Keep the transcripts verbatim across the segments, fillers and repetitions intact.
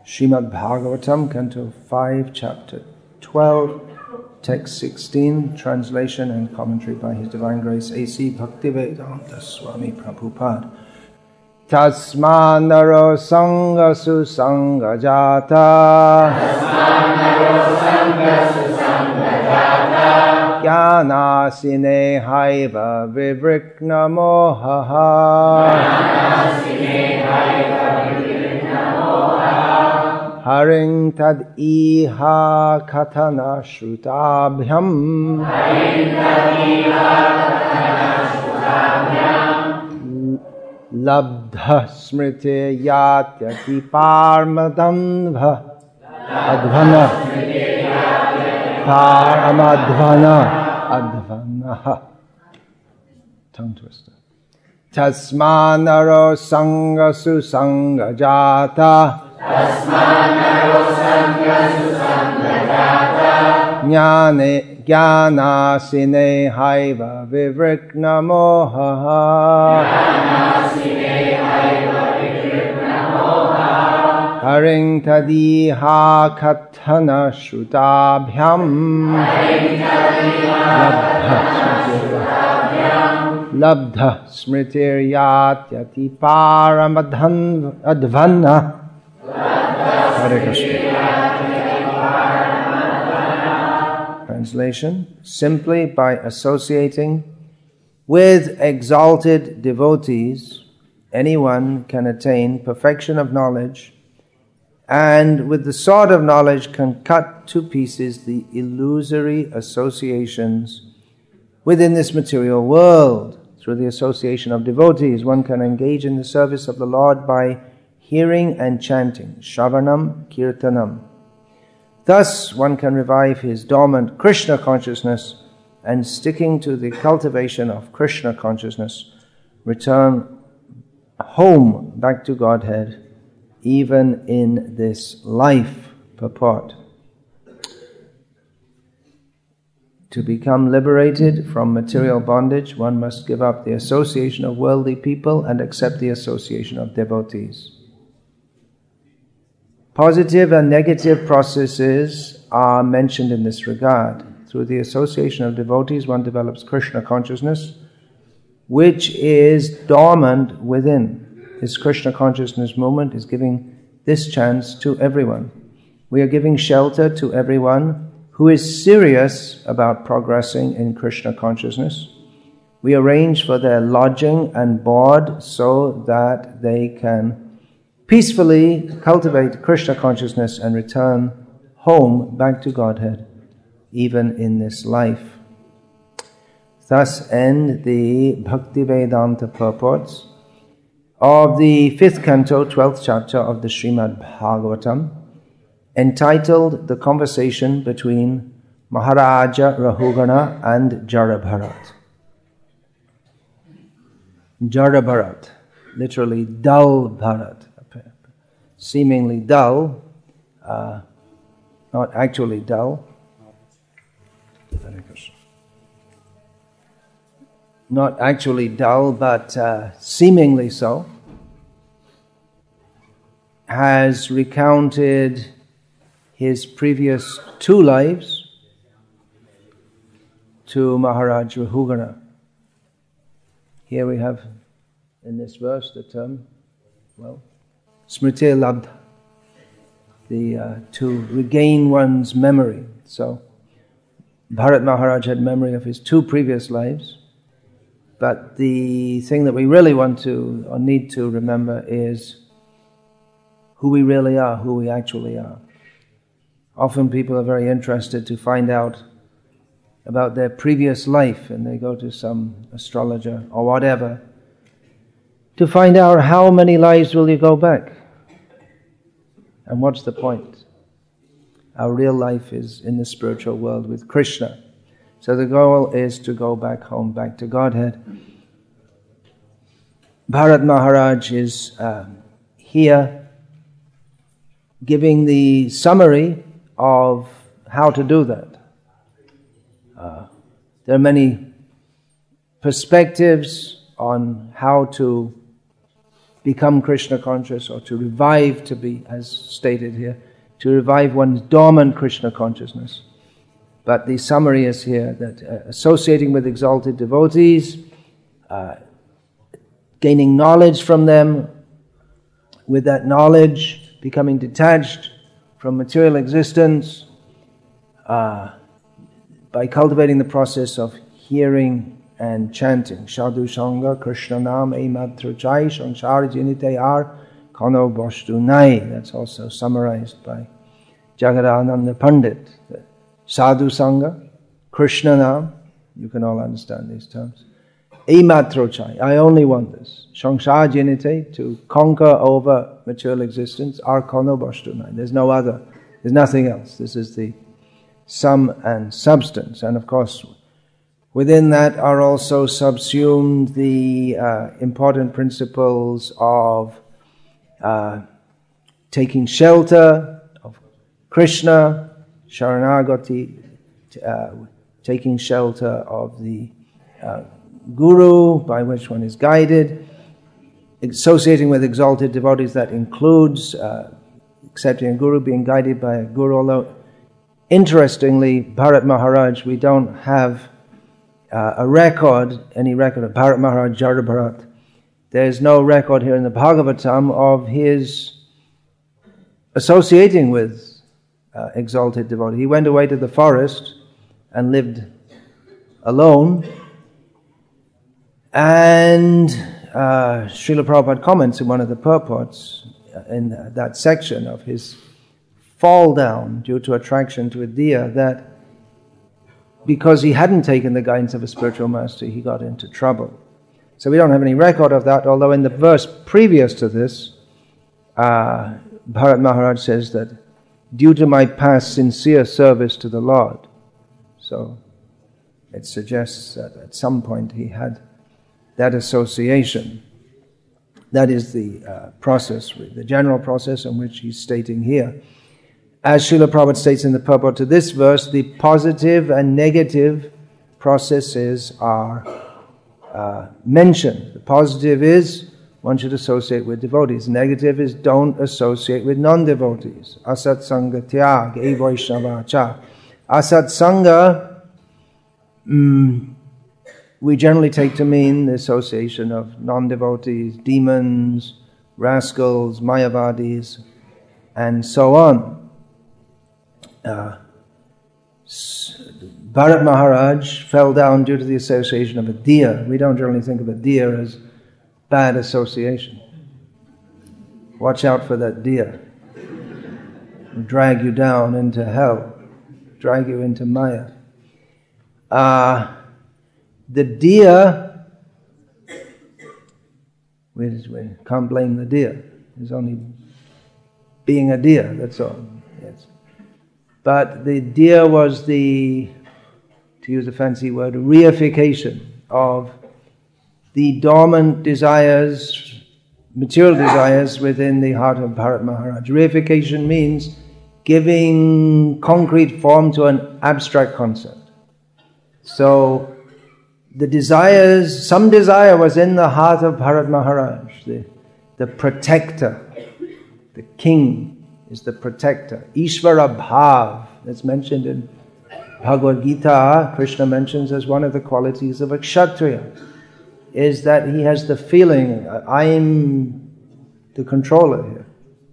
Srimad Bhagavatam, Canto five, Chapter twelve, Text sixteen, translation and commentary by His Divine Grace A C Bhaktivedanta Swami Prabhupada. Tasmanaro Sangha Susanga Jata Jnana Sine Haiva Vivrikna Mohaha Haring tad iha katana shrutabhyam labdha smriti yatyati parmadhanva advana paramadvana advana. Tongue twister. Tasmanaro sangha susanga jata Jnane jnana sine haiva vivrikna mohaha Haring tadiha katana shrutabhyam Labdha smritir yatyati paramadhan advana. Hare Krishna. Translation: simply by associating with exalted devotees, anyone can attain perfection of knowledge, and with the sword of knowledge can cut to pieces the illusory associations within this material world. Through the association of devotees, one can engage in the service of the Lord by hearing and chanting, Shravanam, Kirtanam. Thus, one can revive his dormant Krishna consciousness and, sticking to the cultivation of Krishna consciousness, return home back to Godhead, even in this life. Purport: to become liberated from material bondage, one must give up the association of worldly people and accept the association of devotees. Positive and negative processes are mentioned in this regard. Through the association of devotees, one develops Krishna consciousness, which is dormant within. This Krishna consciousness movement is giving this chance to everyone. We are giving shelter to everyone who is serious about progressing in Krishna consciousness. We arrange for their lodging and board so that they can peacefully cultivate Krishna consciousness and return home back to Godhead, even in this life. Thus end the Bhaktivedanta purports of the fifth canto, twelfth chapter of the Srimad Bhagavatam, entitled The Conversation Between Maharaja Rahugana and Jarabharat. Jarabharat, literally dull Bharat. Seemingly dull, uh, not actually dull. Not actually dull, but uh, seemingly so, has recounted his previous two lives to Maharaj Rahugana. Here we have in this verse the term, well, Smriti Labdha, the uh, to regain one's memory. So Bharat Maharaj had memory of his two previous lives, but the thing that we really want to or need to remember is who we really are, who we actually are. Often people are very interested to find out about their previous life, and they go to some astrologer or whatever to find out how many lives will you go back. And what's the point? Our real life is in the spiritual world with Krishna. So the goal is to go back home, back to Godhead. Bharat Maharaj is uh, here giving the summary of how to do that. Uh, there are many perspectives on how to become Krishna conscious, or to revive, to be, as stated here, to revive one's dormant Krishna consciousness. But the summary is here that uh, associating with exalted devotees, uh, gaining knowledge from them, with that knowledge becoming detached from material existence, uh, by cultivating the process of hearing and chanting. Sadhu Sangha Krishna Nam Eimatru Chai Shanshar Jinite Ar Kono Boshtu Nai. That's also summarized by Jagadananda Pandit. Sadhu Sangha, Krishna Nam, you can all understand these terms. Eimatru Chai, I only want this. Shanshar Jinite, to conquer over material existence. Ar Kono Boshtu Nai. There's no other, there's nothing else. This is the sum and substance. And of course, within that are also subsumed the uh, important principles of uh, taking shelter of Krishna, Sharanagati, uh, taking shelter of the uh, Guru by which one is guided, associating with exalted devotees. That includes uh, accepting a Guru, being guided by a Guru. Although, interestingly, Bharat Maharaj, we don't have Uh, a record, any record of Bharat Maharaj, Jada Bharat. There's no record here in the Bhagavatam of his associating with uh, exalted devotee. He went away to the forest and lived alone. And uh, Srila Prabhupada comments in one of the purports in that section of his fall down due to attraction to a deer, that because he hadn't taken the guidance of a spiritual master, he got into trouble. So we don't have any record of that, although in the verse previous to this, uh, Bharat Maharaj says that, due to my past sincere service to the Lord. So it suggests that at some point he had that association. That is the uh, process, the general process in which he's stating here. As Srila Prabhupada states in the purport to this verse, the positive and negative processes are uh, mentioned. The positive is one should associate with devotees. Negative is don't associate with non-devotees. Asat Sangha Tyag E Vaishnava Cha. Asat Sangha, mm, we generally take to mean the association of non-devotees, demons, rascals, mayavadis, and so on. Uh, Bharat Maharaj fell down due to the association of a deer. We don't generally think of a deer as bad association. Watch out for that deer. It'll drag you down into hell, drag you into Maya. Uh, the deer, we, we can't blame the deer. It's only being a deer, that's all. Yes. But the deer was the, to use a fancy word, reification of the dormant desires, material desires within the heart of Bharat Maharaj. Reification means giving concrete form to an abstract concept. So the desires, some desire was in the heart of Bharat Maharaj, the, the protector, the king is the protector. Ishvara Bhav, that's mentioned in Bhagavad Gita, Krishna mentions as one of the qualities of a Kshatriya, is that he has the feeling, I'm the controller here.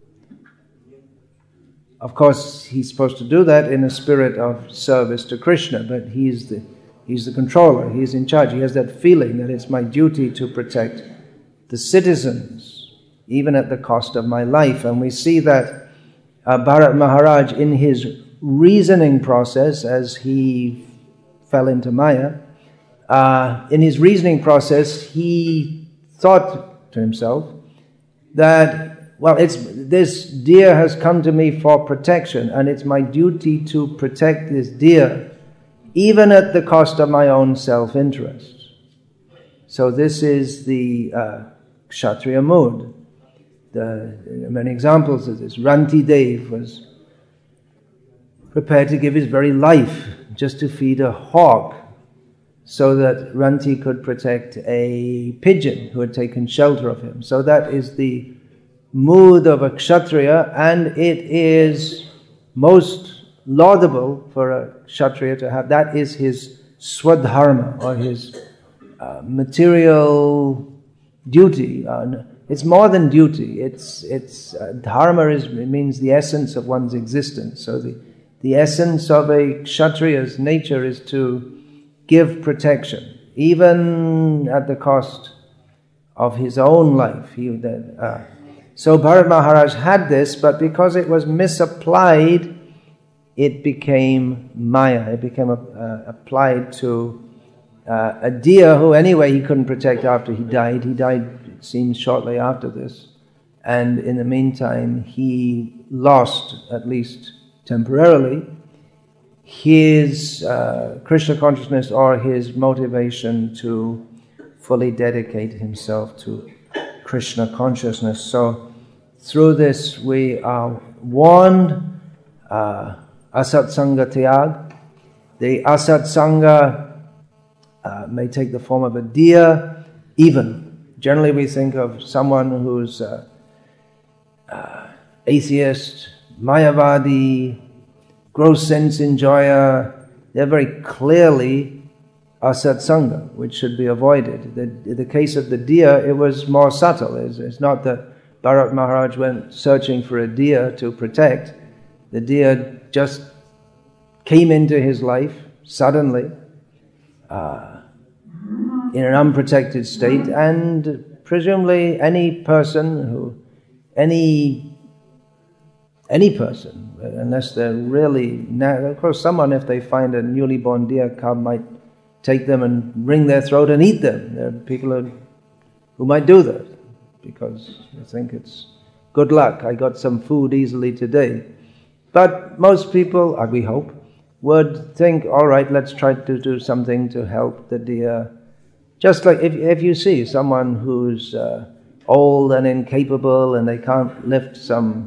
Of course, he's supposed to do that in a spirit of service to Krishna, but he's the, he's the controller, he's in charge. He has that feeling that it's my duty to protect the citizens, even at the cost of my life. And we see that Uh, Bharat Maharaj, in his reasoning process, as he fell into Maya, uh, in his reasoning process, he thought to himself that, well, it's this deer has come to me for protection, and it's my duty to protect this deer, even at the cost of my own self-interest. So this is the uh, Kshatriya mood. The, there are many examples of this. Ranti Dev was prepared to give his very life just to feed a hawk so that Ranti could protect a pigeon who had taken shelter of him. So that is the mood of a Kshatriya, and it is most laudable for a Kshatriya to have. That is his swadharma, or his uh, material duty. Uh, it's more than duty. It's it's uh, dharma is it means the essence of one's existence. So the the essence of a Kshatriya's nature is to give protection, even at the cost of his own life. He, uh, so Bharat Maharaj had this, but because it was misapplied, it became Maya. It became a, uh, applied to uh, a deer who anyway he couldn't protect after he died. He died, it seems, shortly after this. And in the meantime, he lost, at least temporarily, his uh, Krishna consciousness or his motivation to fully dedicate himself to Krishna consciousness. So through this we are warned, uh, asat sanga tyag. The asat sanga uh, may take the form of a deer, even. Generally we think of someone who's uh, uh, atheist, mayavadi, gross sense enjoyer. They're very clearly asat sanga, which should be avoided. The, in the case of the deer, it was more subtle. It's, it's not that Bharat Maharaj went searching for a deer to protect. The deer just came into his life suddenly, uh, in an unprotected state, and presumably any person who, any any person, unless they're really, of course someone, if they find a newly born deer cub, might take them and wring their throat and eat them. There are people who, who might do that because they think it's good luck, I got some food easily today. But most people, we hope, would think, all right, let's try to do something to help the deer. Just like if, if you see someone who's uh, old and incapable and they can't lift some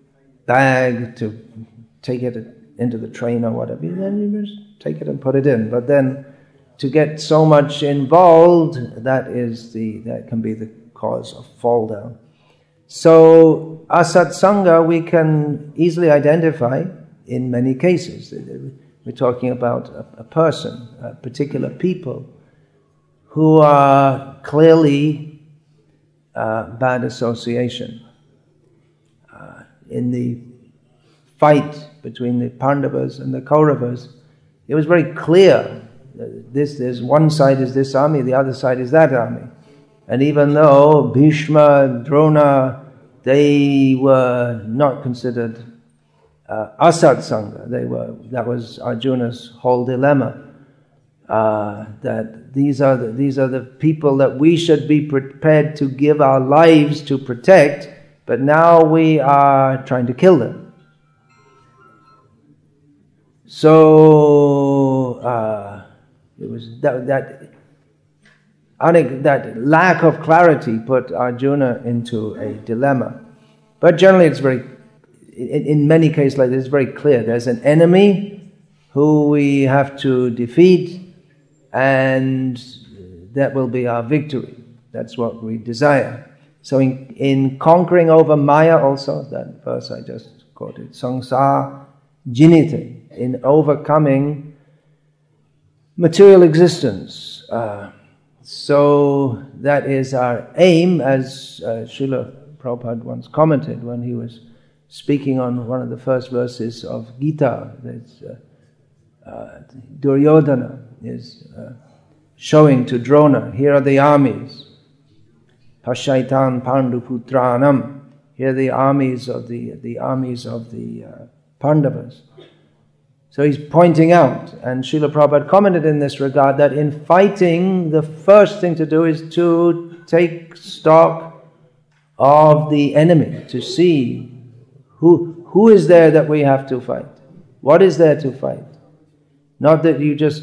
bag to take it into the train or whatever, then you just take it and put it in. But then to get so much involved, that is the that can be the cause of fall down. So asat sanga we can easily identify in many cases. We're talking about a, a person, a particular people who are clearly uh, bad association. In the fight between the Pandavas and the Kauravas, it was very clear that this, there's one side is this army, the other side is that army. And even though Bhishma, Drona, they were not considered uh, asat sanga, they were, that was Arjuna's whole dilemma. Uh, that these are the, these are the people that we should be prepared to give our lives to protect, but now we are trying to kill them. So uh, it was that that, that lack of clarity put Arjuna into a dilemma. But generally, it's very, in, in many cases like this, it's very clear. There's an enemy who we have to defeat, and that will be our victory. That's what we desire. So in, in conquering over Maya also, that verse I just quoted, Sangsara Jinite, in overcoming material existence. Uh, so that is our aim, as uh, Srila Prabhupada once commented when he was speaking on one of the first verses of Gita. That's, uh, uh, Duryodhana is uh, showing to Drona, here are the armies. Pashaitan Pandu Putranam. Here are the armies of the the armies of the uh, Pandavas. So he's pointing out, and Srila Prabhupada commented in this regard, that in fighting, the first thing to do is to take stock of the enemy, to see who who is there that we have to fight. What is there to fight? Not that you just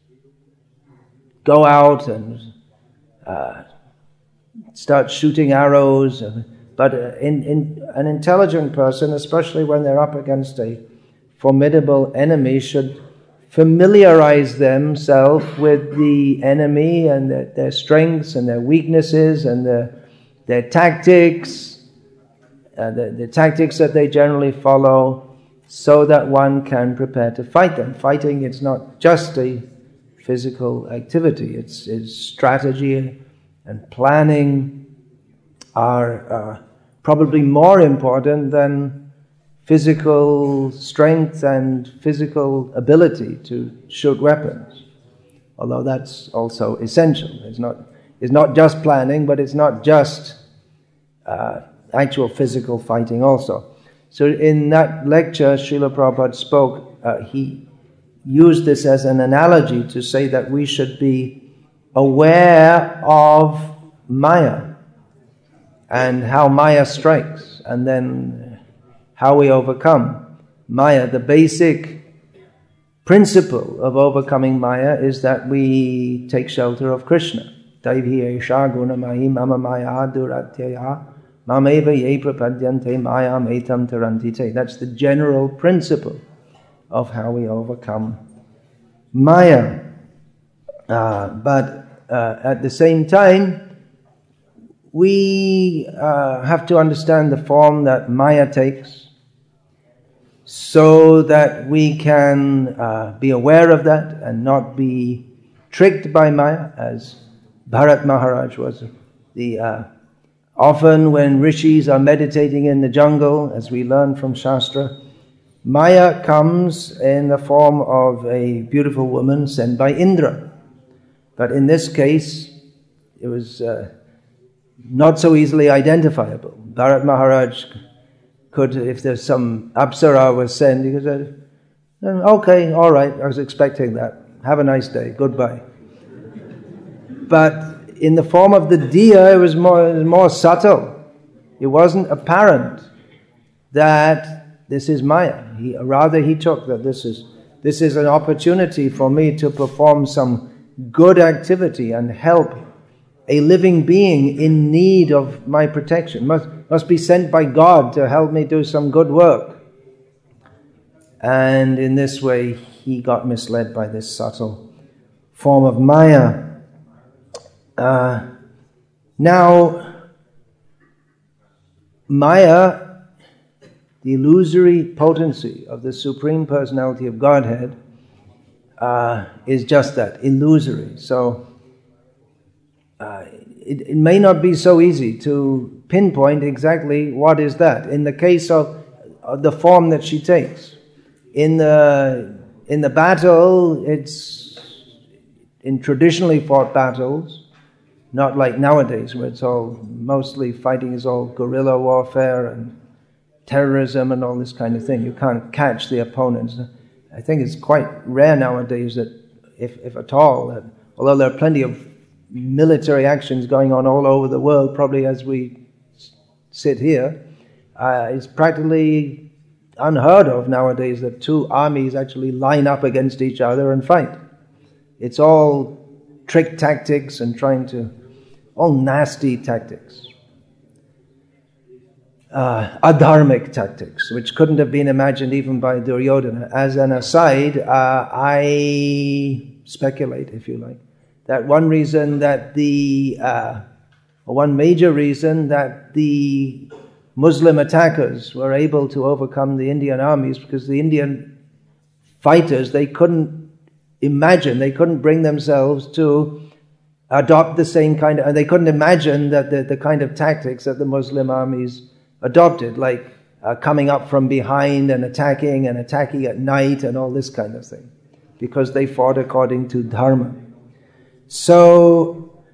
go out and uh, start shooting arrows, but in, in an intelligent person, especially when they're up against a formidable enemy, should familiarize themselves with the enemy and their, their strengths and their weaknesses and their, their tactics, uh, the, the tactics that they generally follow, so that one can prepare to fight them. Fighting, it's not just a physical activity, it's, it's strategy and planning are uh, probably more important than physical strength and physical ability to shoot weapons. Although that's also essential. It's not, it's not just planning, but it's not just uh, actual physical fighting also. So in that lecture, Srila Prabhupada spoke, uh, he used this as an analogy to say that we should be aware of Maya and how Maya strikes, and then how we overcome Maya. The basic principle of overcoming Maya is that we take shelter of Krishna. Daivi esha gunamahi mama maya duratyaya mameva ye prapadyante mayam etam tarantite. That's the general principle of how we overcome Maya. Uh, but uh, at the same time, we uh, have to understand the form that Maya takes, so that we can uh, be aware of that and not be tricked by Maya, as Bharat Maharaj was. The uh, often when rishis are meditating in the jungle, as we learn from Shastra, Maya comes in the form of a beautiful woman sent by Indra. But in this case, it was uh, not so easily identifiable. Bharat Maharaj could, if there's some Apsara was sent, he could say, okay, all right, I was expecting that. Have a nice day, goodbye. But in the form of the Diya, it was more, it was more subtle. It wasn't apparent that this is Maya. He, rather, he took that this is this is an opportunity for me to perform some good activity and help a living being in need of my protection. Must, must be sent by God to help me do some good work. And in this way, he got misled by this subtle form of Maya. Uh, now, Maya, the illusory potency of the Supreme Personality of Godhead, uh, is just that, illusory. So, uh, it, it may not be so easy to pinpoint exactly what is that. In the case of, of the form that she takes, in the in the battle, it's in traditionally fought battles. Not like nowadays, where it's all, mostly fighting is all guerrilla warfare and terrorism and all this kind of thing. You can't catch the opponents. I think it's quite rare nowadays that, if, if at all, that although there are plenty of military actions going on all over the world, probably as we sit here, uh, it's practically unheard of nowadays that two armies actually line up against each other and fight. It's all trick tactics and trying to, all nasty tactics. Uh, adharmic tactics, which couldn't have been imagined even by Duryodhana. As an aside, uh, I speculate, if you like, that one reason that the, uh, or one major reason that the Muslim attackers were able to overcome the Indian armies, because the Indian fighters, they couldn't imagine, they couldn't bring themselves to adopt the same kind of, and they couldn't imagine that the, the kind of tactics that the Muslim armies adopted, like uh, coming up from behind and attacking and attacking at night and all this kind of thing, because they fought according to dharma. So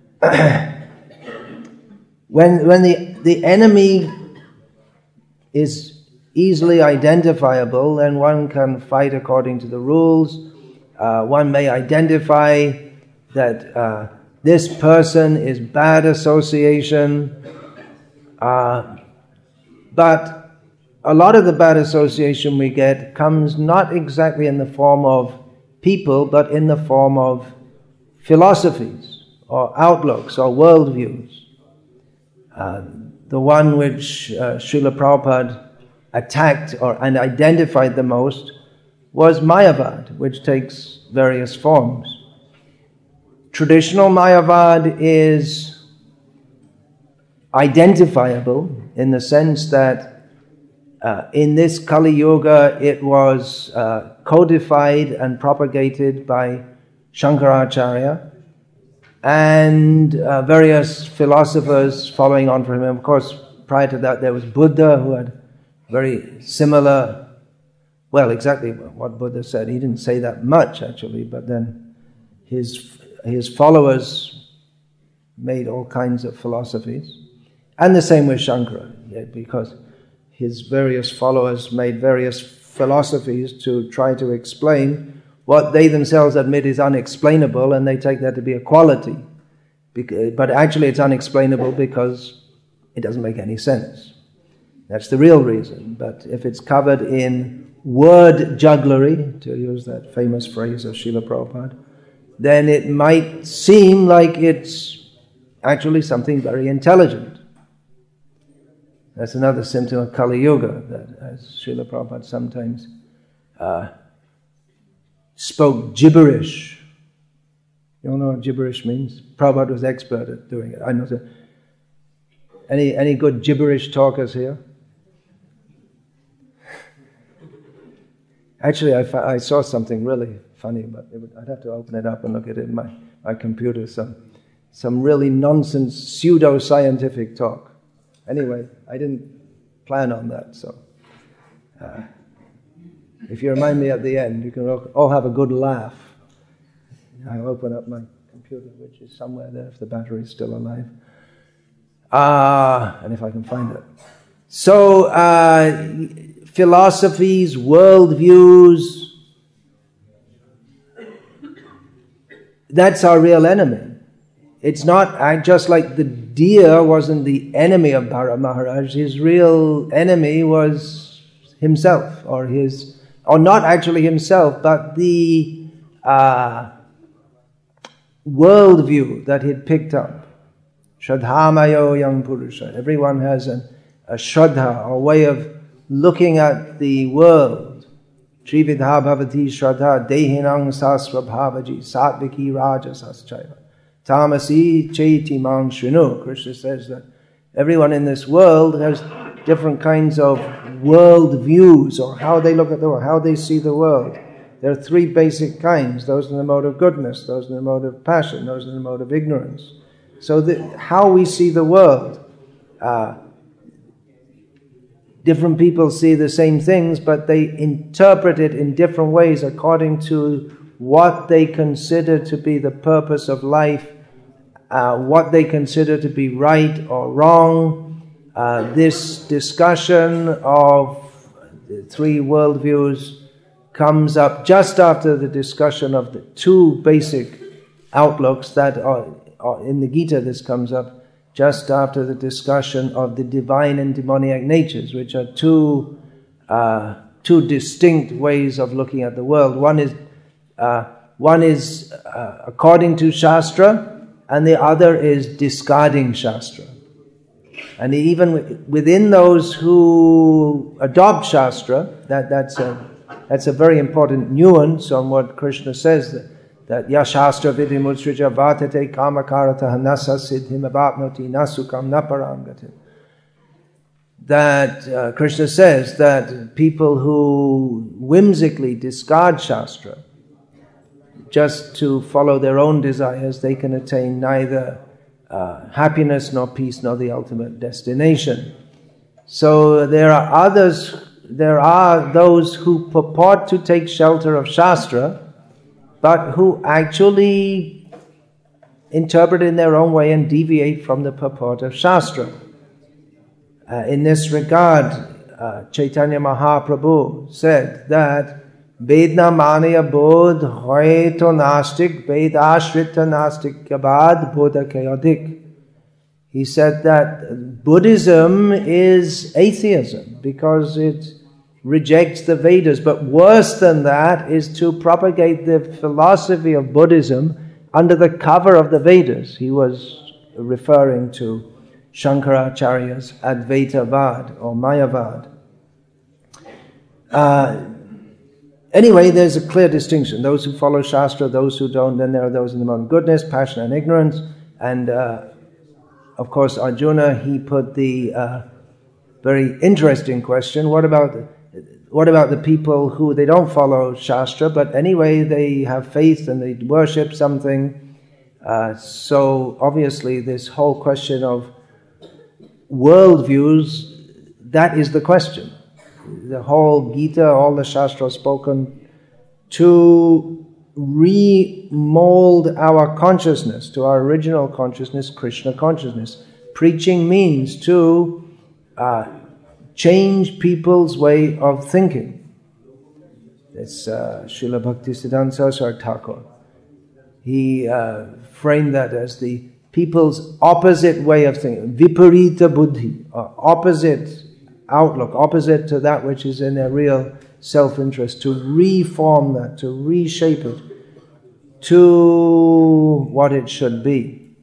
when when the, the enemy is easily identifiable, then one can fight according to the rules. Uh, one may identify that uh, this person is bad association, uh, but a lot of the bad association we get comes not exactly in the form of people, but in the form of philosophies or outlooks or worldviews. Uh, the one which uh, Srila Prabhupada attacked or and identified the most was Mayavad, which takes various forms. Traditional Mayavad is identifiable in the sense that uh, in this Kali Yuga it was uh, codified and propagated by Shankaracharya and uh, various philosophers following on from him. Of course, prior to that there was Buddha, who had very similar, well, exactly what Buddha said. He didn't say that much actually, but then his his followers made all kinds of philosophies. And the same with Shankara, because his various followers made various philosophies to try to explain what they themselves admit is unexplainable, and they take that to be a quality. But actually it's unexplainable because it doesn't make any sense. That's the real reason. But if it's covered in word jugglery, to use that famous phrase of Srila Prabhupada, then it might seem like it's actually something very intelligent. That's another symptom of Kali Yuga, that as Srila Prabhupada sometimes uh, spoke gibberish. You all know what gibberish means? Prabhupada was expert at doing it. I know that. Any, any good gibberish talkers here? Actually, I, fa- I saw something really funny, but it would, I'd have to open it up and look at it in my, my computer. Some, some really nonsense, pseudo-scientific talk. Anyway, I didn't plan on that, so uh, if you remind me at the end, you can all have a good laugh. I'll open up my computer, which is somewhere there if the battery's still alive. Ah, uh, and if I can find it. So, uh, philosophies, worldviews, that's our real enemy. It's not just like the deer wasn't the enemy of Bharat Maharaj. His real enemy was himself, or his, or not actually himself, but the uh, worldview that he'd picked up. Shraddhamayo young Purusha. Everyone has a, a shraddha, a way of looking at the world. Trividha bhavati shraddha dehinang sasvabhavaji satviki rajasaschaiva. Tamasi chaiti mang shrinu. Krishna says that everyone in this world has different kinds of world views, or how they look at the world, how they see the world. There are three basic kinds. Those in the mode of goodness, those in the mode of passion, those in the mode of ignorance. So the, how we see the world, uh, different people see the same things, but they interpret it in different ways according to what they consider to be the purpose of life, uh, what they consider to be right or wrong. Uh, this discussion of the three worldviews comes up just after the discussion of the two basic outlooks that are, are in the Gita. This comes up just after the discussion of the divine and demoniac natures, which are two uh, two distinct ways of looking at the world. One is uh, one is uh, according to Shastra, and the other is discarding Shastra. And even within those who adopt Shastra, that that's a that's a very important nuance on what Krishna says, that, that yashastra vidhimutsrija vatate kamakarataha nasa siddhim avatnoti nasukam naparangatim. That uh, Krishna says that people who whimsically discard Shastra just to follow their own desires, they can attain neither uh, happiness nor peace nor the ultimate destination. So there are others, there are those who purport to take shelter of Shastra, but who actually interpret in their own way and deviate from the purport of Shastra. Uh, in this regard, uh, Chaitanya Mahaprabhu said that Vedna Manaya Bodh Hoy to Nastik, Ved Ashrita Nastik Yabad Bodha Kayodik. He said that Buddhism is atheism because it rejects the Vedas, but worse than that is to propagate the philosophy of Buddhism under the cover of the Vedas. He was referring to Shankaracharya's Advaitavad or Mayavad. Uh, anyway, there's a clear distinction. Those who follow Shastra, those who don't, then there are those in the mode of goodness, passion and ignorance. And uh, of course, Arjuna, he put the uh, very interesting question, what about, what about the people who, they don't follow Shastra, but anyway, they have faith and they worship something. Uh, so obviously this whole question of worldviews, that is the question. The whole Gita, all the Shastra spoken to remold our consciousness to our original consciousness, Krishna consciousness. Preaching means to uh, change people's way of thinking. It's uh, Srila Bhaktisiddhanta Saraswati Thakur. He uh, framed that as the people's opposite way of thinking, viparita buddhi, uh, opposite outlook, opposite to that which is in their real self-interest, to reform that, to reshape it to what it should be.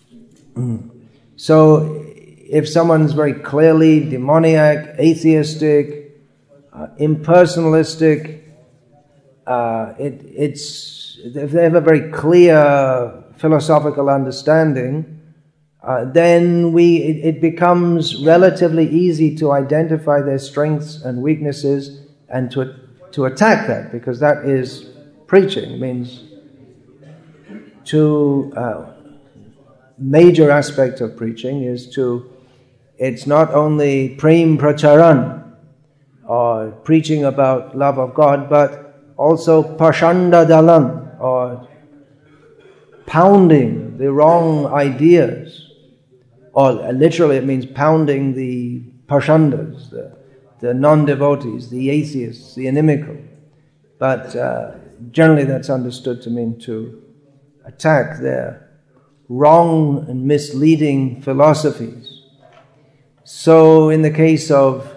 So, if someone's very clearly demoniac, atheistic, uh, impersonalistic, uh, it, it's if they have a very clear philosophical understanding, Uh, then we it, it becomes relatively easy to identify their strengths and weaknesses and to to attack that, because that is preaching. It means to uh, major aspect of preaching is to it's not only prem pracharan or preaching about love of God, but also pashanda dalan, or pounding the wrong ideas. Or literally it means pounding the pashandas, the, the non-devotees, the atheists, the inimical. But uh, generally that's understood to mean to attack their wrong and misleading philosophies. So in the case of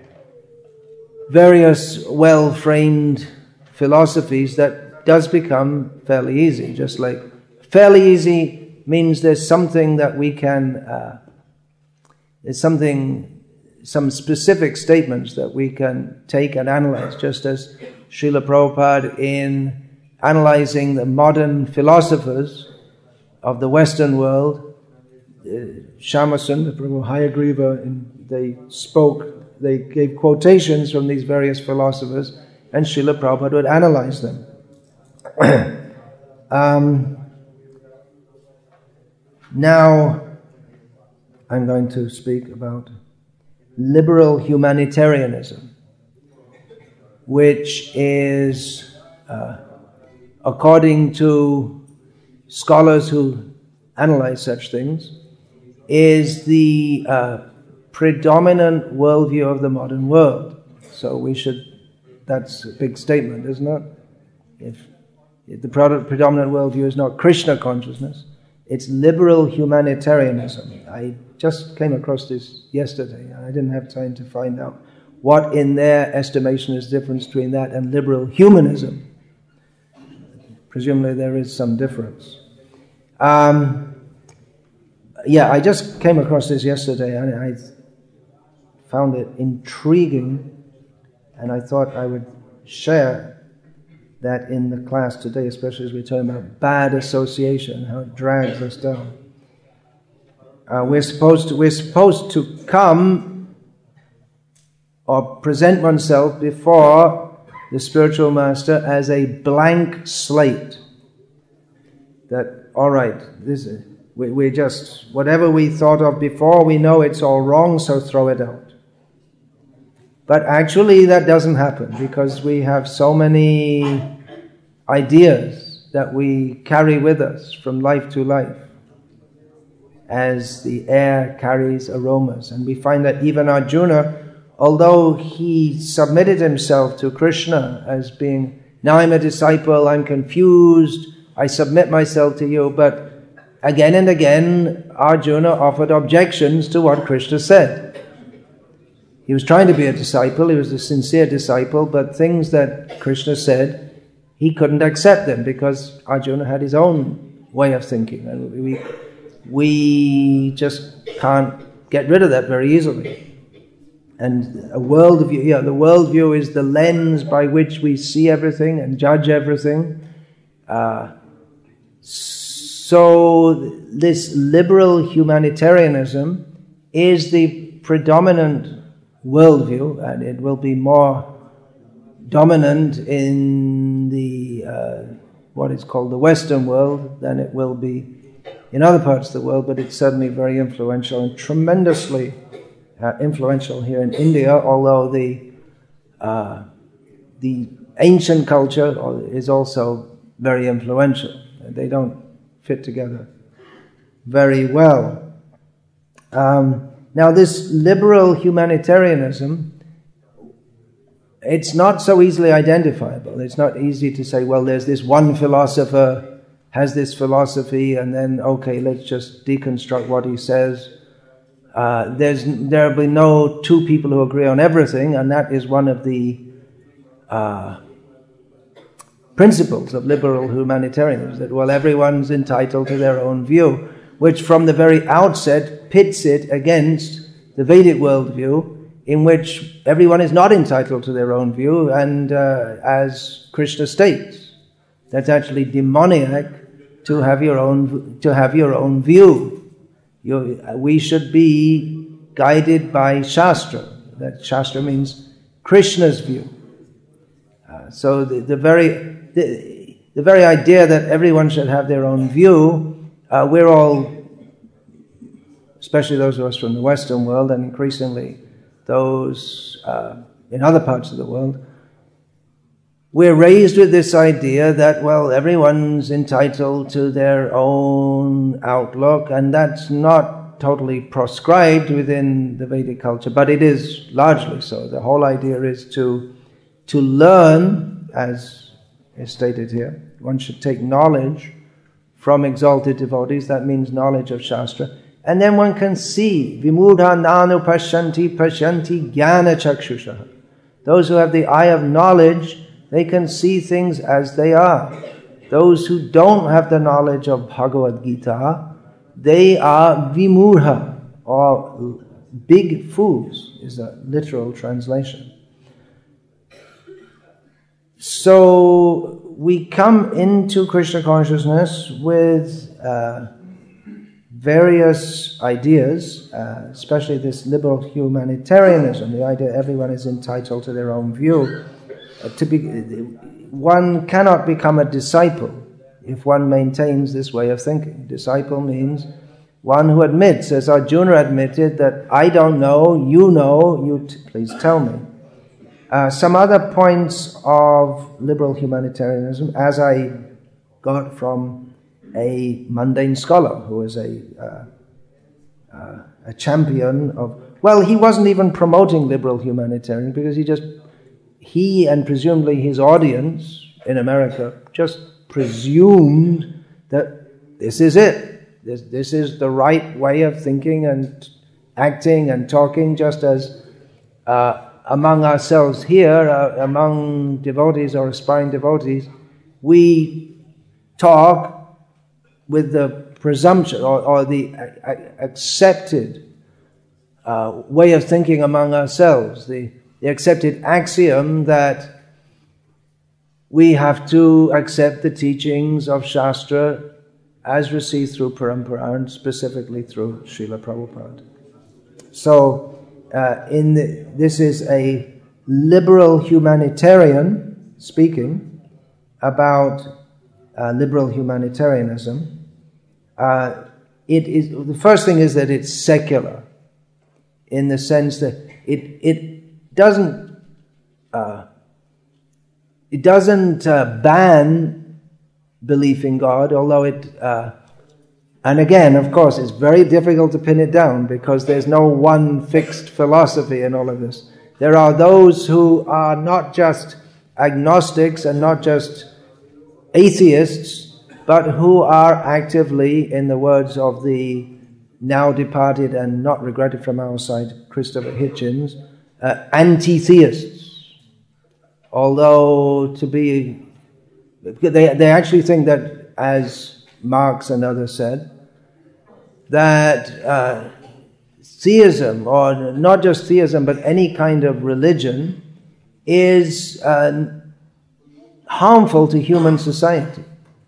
various well-framed philosophies, that does become fairly easy. Just like fairly easy means there's something that we can, uh, there's something, some specific statements that we can take and analyze, just as Srila Prabhupada in analyzing the modern philosophers of the Western world, uh, Shyamasundar Prabhu, Hayagriva, and they spoke, they gave quotations from these various philosophers, and Srila Prabhupada would analyze them. um, Now, I'm going to speak about liberal humanitarianism, which is, uh, according to scholars who analyze such things, is the uh, predominant worldview of the modern world. So we should, that's a big statement, isn't it? If, if the predominant worldview is not Krishna consciousness, it's liberal humanitarianism. I just came across this yesterday. I didn't have time to find out what in their estimation is the difference between that and liberal humanism. Presumably there is some difference. Um, yeah, I just came across this yesterday and I found it intriguing, and I thought I would share that in the class today, especially as we're talking about bad association, how it drags us down. Uh, we're supposed to we're supposed to come or present oneself before the spiritual master as a blank slate. That all right, this is, we we just whatever we thought of before, we know it's all wrong, so throw it out. But actually that doesn't happen, because we have so many ideas that we carry with us from life to life, as the air carries aromas. And we find that even Arjuna, although he submitted himself to Krishna as being, now I'm a disciple, I'm confused, I submit myself to you, but again and again Arjuna offered objections to what Krishna said. He was trying to be a disciple, he was a sincere disciple, but things that Krishna said, he couldn't accept them because Arjuna had his own way of thinking. And we, we just can't get rid of that very easily. and a worldview. Yeah, the worldview is the lens by which we see everything and judge everything. Uh, so this liberal humanitarianism is the predominant worldview, and it will be more dominant in the uh, what is called the Western world than it will be in other parts of the world, but it's certainly very influential and tremendously uh, influential here in India, although the uh, the ancient culture is also very influential. They don't fit together very well. Um, now this liberal humanitarianism, it's not so easily identifiable. It's not easy to say, well, there's this one philosopher has this philosophy, and then, okay, let's just deconstruct what he says. Uh, there's there will be no two people who agree on everything, and that is one of the uh, principles of liberal humanitarianism, that, well, everyone's entitled to their own view, which from the very outset pits it against the Vedic worldview, in which everyone is not entitled to their own view, and uh, as Krishna states, that's actually demoniac to have your own to have your own view. You, we should be guided by Shastra. That Shastra means Krishna's view. Uh, so the, the very the, the very idea that everyone should have their own view, uh, we're all, especially those of us from the Western world, and increasingly those uh, in other parts of the world, we're raised with this idea that, well, everyone's entitled to their own outlook, and that's not totally proscribed within the Vedic culture, but it is largely so. The whole idea is to to learn, as is stated here. One should take knowledge from exalted devotees. That means knowledge of Shastra. And then one can see, vimudha nanu pasyanti pasyanti jnana chakshusha. Those who have the eye of knowledge, they can see things as they are. Those who don't have the knowledge of Bhagavad Gita, they are vimurha, or big fools, is a literal translation. So we come into Krishna consciousness with uh, various ideas, uh, especially this liberal humanitarianism, the idea everyone is entitled to their own view. Uh, to be, one cannot become a disciple if one maintains this way of thinking. Disciple means one who admits, as Arjuna admitted, that I don't know, you know, you t- please tell me. Uh, some other points of liberal humanitarianism, as I got from a mundane scholar who is a uh, uh, a champion of, well, he wasn't even promoting liberal humanitarianism, because he just, he and presumably his audience in America just presumed that this is it. This, this is the right way of thinking and acting and talking, just as uh, among ourselves here, uh, among devotees or aspiring devotees, we talk with the presumption or, or the uh, accepted uh, way of thinking among ourselves, the, the accepted axiom that we have to accept the teachings of Shastra as received through Parampara, and specifically through Srila Prabhupada. So, uh, in the, this is a liberal humanitarian speaking about uh, liberal humanitarianism. Uh, it is, the first thing is that it's secular, in the sense that it it doesn't uh, it doesn't uh, ban belief in God, although it uh, and again, of course, it's very difficult to pin it down, because there's no one fixed philosophy in all of this. There are those who are not just agnostics and not just atheists, but who are actively, in the words of the now departed and not regretted from our side, Christopher Hitchens, uh, anti-theists. Although to be, they they actually think that, as Marx and others said, that uh, theism, or not just theism, but any kind of religion, is uh, harmful to human society.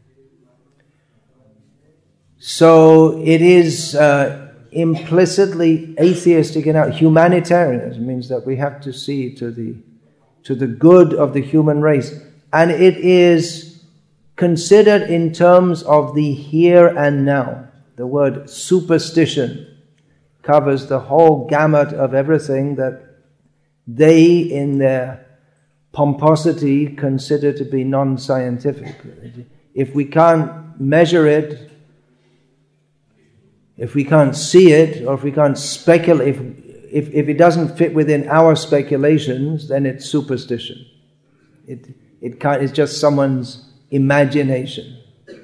So it is uh, implicitly atheistic in our humanitarianism. Means that we have to see to the to the good of the human race, and it is considered in terms of the here and now. The word superstition covers the whole gamut of everything that they, in their pomposity, consider to be non-scientific. If we can't measure it, if we can't see it, or if we can't speculate, if, if, if it doesn't fit within our speculations, then it's superstition. It, it can't, it's just someone's imagination.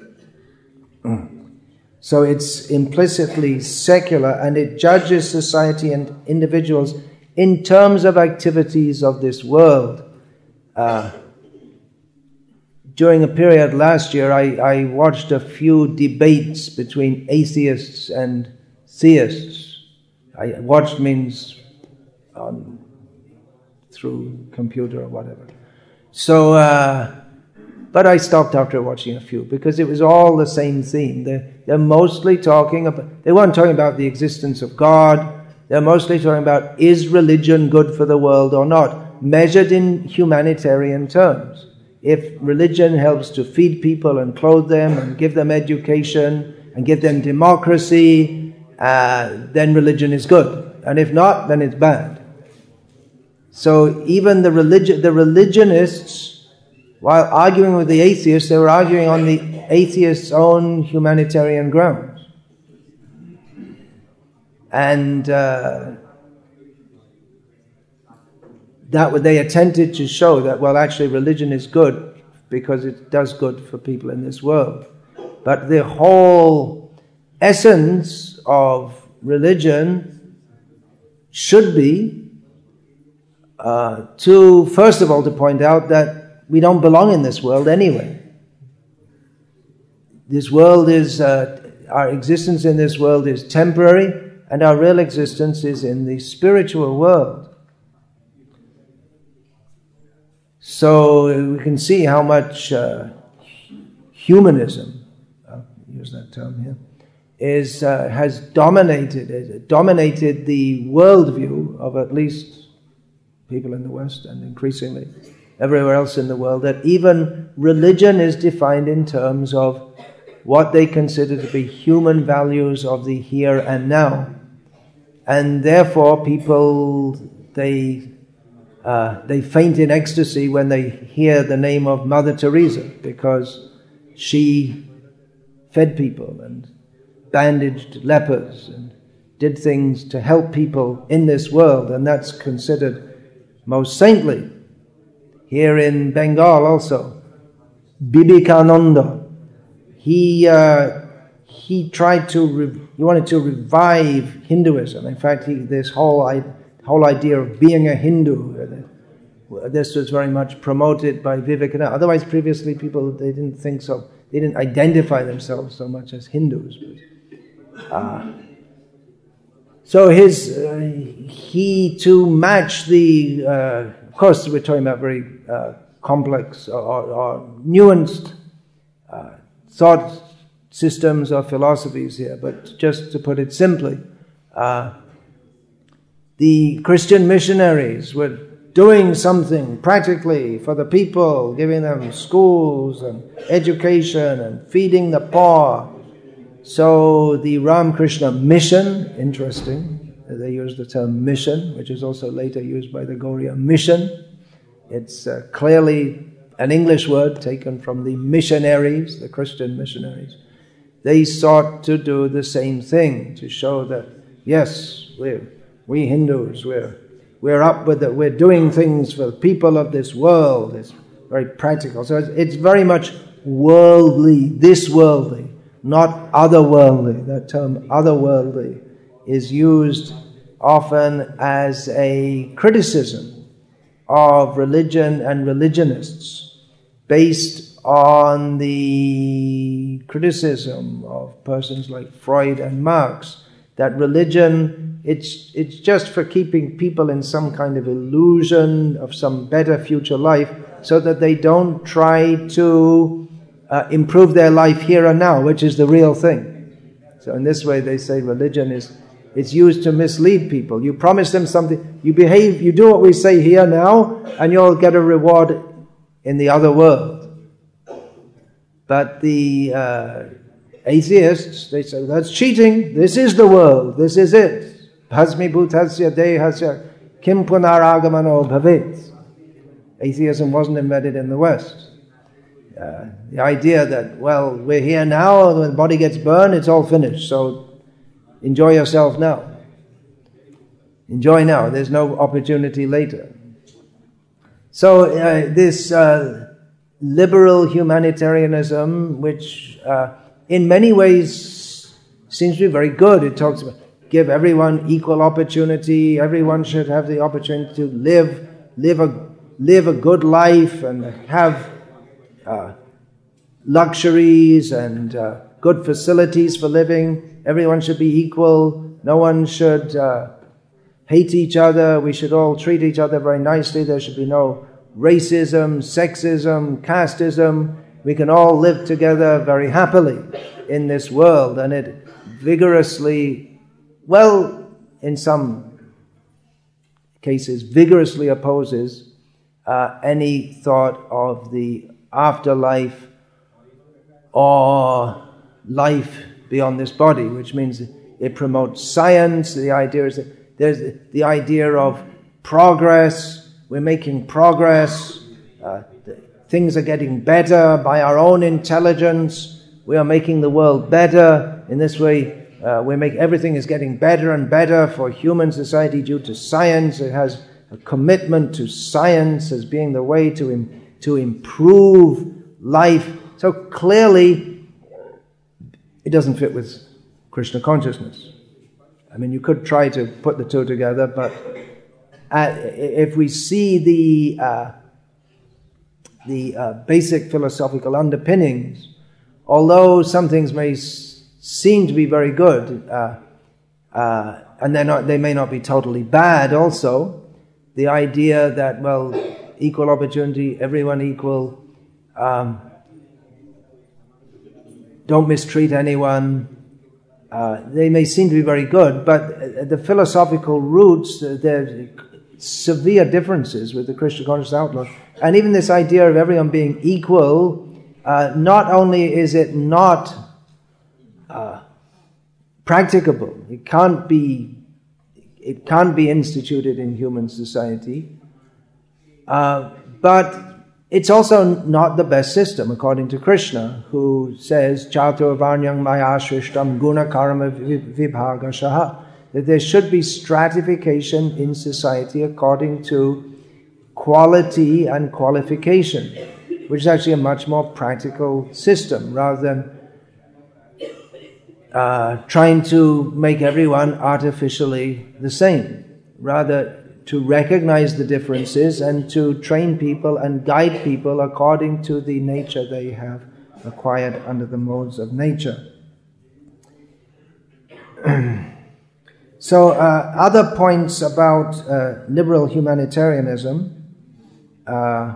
So it's implicitly secular, and it judges society and individuals in terms of activities of this world. Uh, during a period last year, I, I watched a few debates between atheists and theists. I watched means um, through computer or whatever. So, uh, but I stopped after watching a few because it was all the same theme. They're, they're mostly talking about, they weren't talking about the existence of God. They're mostly talking about, is religion good for the world or not, measured in humanitarian terms. If religion helps to feed people and clothe them and give them education and give them democracy, uh, then religion is good. And if not, then it's bad. So even the religi- the religionists, while arguing with the atheists, they were arguing on the atheists' own humanitarian grounds. And uh, that they attempted to show that, well, actually religion is good because it does good for people in this world. But the whole essence of religion should be uh, to, first of all, to point out that we don't belong in this world anyway. This world is, uh, our existence in this world is temporary, and our real existence is in the spiritual world. So we can see how much uh, humanism, I'll use that term here, is uh, has dominated dominated the worldview of at least people in the West, and increasingly everywhere else in the world, that even religion is defined in terms of what they consider to be human values of the here and now. And therefore people, they uh, they faint in ecstasy when they hear the name of Mother Teresa, because she fed people and bandaged lepers and did things to help people in this world, and that's considered most saintly. Here in Bengal also, Vivekananda, he uh, he tried to re- he wanted to revive Hinduism. In fact, he, this whole I, whole idea of being a Hindu, uh, this was very much promoted by Vivekananda. Otherwise, previously people they didn't think so. They didn't identify themselves so much as Hindus. But, uh, so his uh, he to match the. Uh, Of course, we're talking about very uh, complex or, or, or nuanced uh, thought systems or philosophies here, but just to put it simply, uh, the Christian missionaries were doing something practically for the people, giving them schools and education and feeding the poor. So the Ramakrishna mission, interesting, they use the term mission, which is also later used by the Gauriya mission. It's uh, clearly an English word taken from the missionaries, the Christian missionaries. They sought to do the same thing, to show that, yes, we're, we Hindus, we're, we're up with it, we're doing things for the people of this world. It's very practical. So it's, it's very much worldly, this worldly, not otherworldly. That term otherworldly is used often as a criticism of religion and religionists, based on the criticism of persons like Freud and Marx, that religion, it's, it's just for keeping people in some kind of illusion of some better future life, so that they don't try to uh, improve their life here and now, which is the real thing. So in this way they say religion is, it's used to mislead people. You promise them something, you behave, you do what we say here now, and you'll get a reward in the other world. But the uh, atheists, they say, that's cheating, this is the world, this is it. Bhasmi bhutasya dehasya kim punaragamano bhavet. Atheism wasn't invented in the West. Uh, the idea that, well, we're here now, when the body gets burned, it's all finished, so enjoy yourself now. Enjoy now, there's no opportunity later. So uh, this uh, liberal humanitarianism, which uh, in many ways seems to be very good. It talks about give everyone equal opportunity, everyone should have the opportunity to live, live a live a good life and have uh, luxuries and uh, good facilities for living. Everyone should be equal. No one should uh, hate each other. We should all treat each other very nicely. There should be no racism, sexism, casteism. We can all live together very happily in this world. And it vigorously, well, in some cases, vigorously opposes Uh, any thought of the afterlife or life beyond this body, which means it promotes science. The idea is that there's the idea of progress. We're making progress. Uh, things are getting better by our own intelligence. We are making the world better. In this way, uh, we make everything is getting better and better for human society due to science. It has a commitment to science as being the way to im- to improve life. So clearly, it doesn't fit with Krishna consciousness. I mean, you could try to put the two together, but uh, if we see the uh, the uh, basic philosophical underpinnings, although some things may s- seem to be very good, uh, uh, and they're not, they may not be totally bad also. The idea that, well, equal opportunity, everyone equal, um, don't mistreat anyone, uh, they may seem to be very good, but the philosophical roots, uh, there are severe differences with the Krishna conscious outlook. And even this idea of everyone being equal, uh, not only is it not uh, practicable, it can't be It can't be instituted in human society, uh, but it's also not the best system, according to Krishna, who says, Chatur varnyang maya shrishtam guna karma vibhagashaha, that there should be stratification in society according to quality and qualification, which is actually a much more practical system, rather than Uh, trying to make everyone artificially the same. Rather, to recognize the differences and to train people and guide people according to the nature they have acquired under the modes of nature. So, uh, other points about uh, liberal humanitarianism. Uh,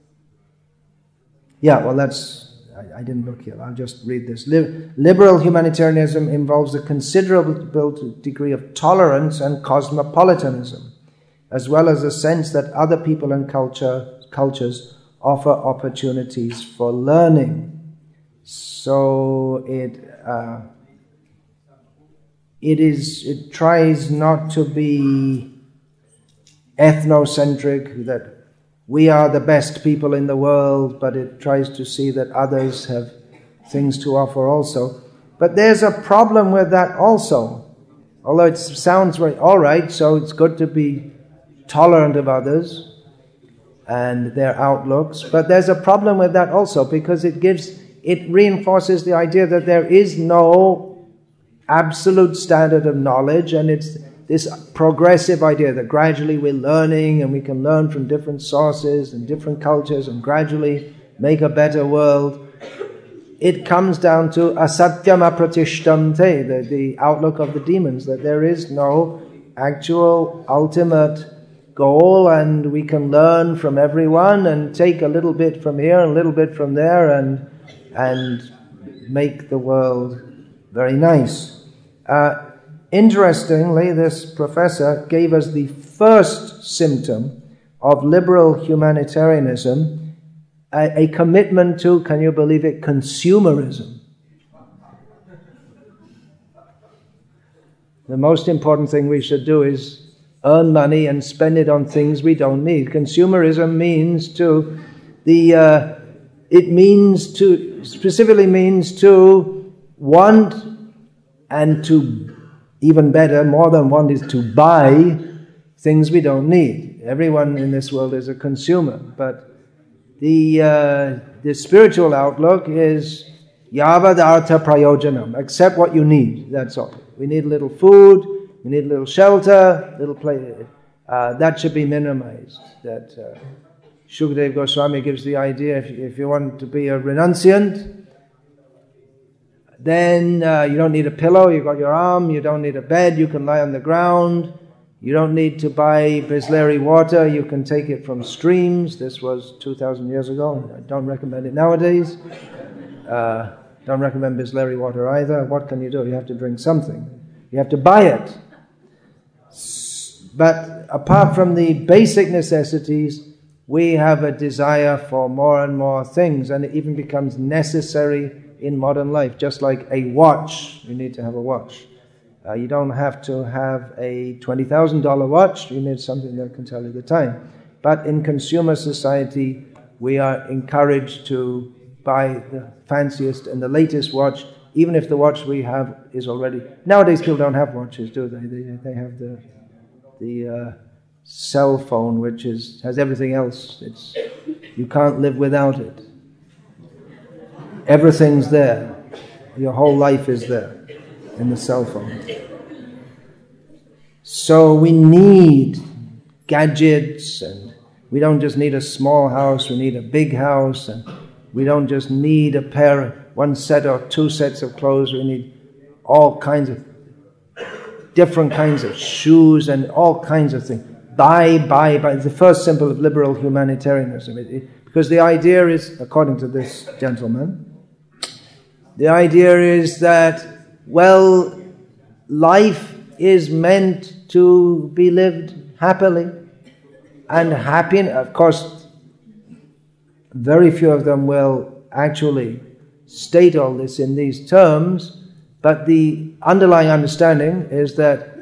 yeah, well, that's I, I didn't look here. I'll just read this. Liberal humanitarianism involves a considerable degree of tolerance and cosmopolitanism, as well as a sense that other people and culture, cultures offer opportunities for learning. So it uh, it is it tries not to be ethnocentric, that we are the best people in the world, but it tries to see that others have things to offer also. But there's a problem with that also. Although it sounds very all right, so it's good to be tolerant of others and their outlooks, but there's a problem with that also, because it gives, it reinforces the idea that there is no absolute standard of knowledge, and it's this progressive idea that gradually we're learning and we can learn from different sources and different cultures and gradually make a better world. it comes down to asatyam apratishtamte, the, the outlook of the demons, that there is no actual ultimate goal, and we can learn from everyone and take a little bit from here and a little bit from there and and make the world very nice. Uh, interestingly, this professor gave us the first symptom of liberal humanitarianism, a, a commitment to, can you believe it, consumerism. The most important thing we should do is earn money and spend it on things we don't need. Consumerism means to the uh, it means to specifically means to want, and to even better, more than want, is to buy things we don't need. Everyone in this world is a consumer, but the uh, the spiritual outlook is yavad artha prayojanam. Accept what you need. That's all. We need a little food. We need a little shelter, little play. Uh, that should be minimized. That uh, Shukadeva Goswami gives the idea: if, if you want to be a renunciant, then uh, you don't need a pillow. You've got your arm. You don't need a bed. You can lie on the ground. You don't need to buy Bisleri water. You can take it from streams. This was two thousand years ago. I don't recommend it nowadays. Uh, don't recommend Bisleri water either. What can you do? You have to drink something. You have to buy it. But apart from the basic necessities, we have a desire for more and more things, and it even becomes necessary in modern life. Just like a watch, you need to have a watch. Uh, you don't have to have a twenty thousand dollars watch, you need something that can tell you the time. But in consumer society, we are encouraged to buy the fanciest and the latest watch, even if the watch we have is already... Nowadays people don't have watches, do they? They, they have the the uh, cell phone, which is has everything else. It's you can't live without it. Everything's there. Your whole life is there in the cell phone. So we need gadgets, and we don't just need a small house, we need a big house, and we don't just need a pair, one set or two sets of clothes, we need all kinds of different kinds of shoes and all kinds of things. Buy, buy, buy. It's the first symbol of liberal humanitarianism. It, it, because the idea is, according to this gentleman, the idea is that, well, life is meant to be lived happily. And happy, of course, very few of them will actually state all this in these terms, but the underlying understanding is that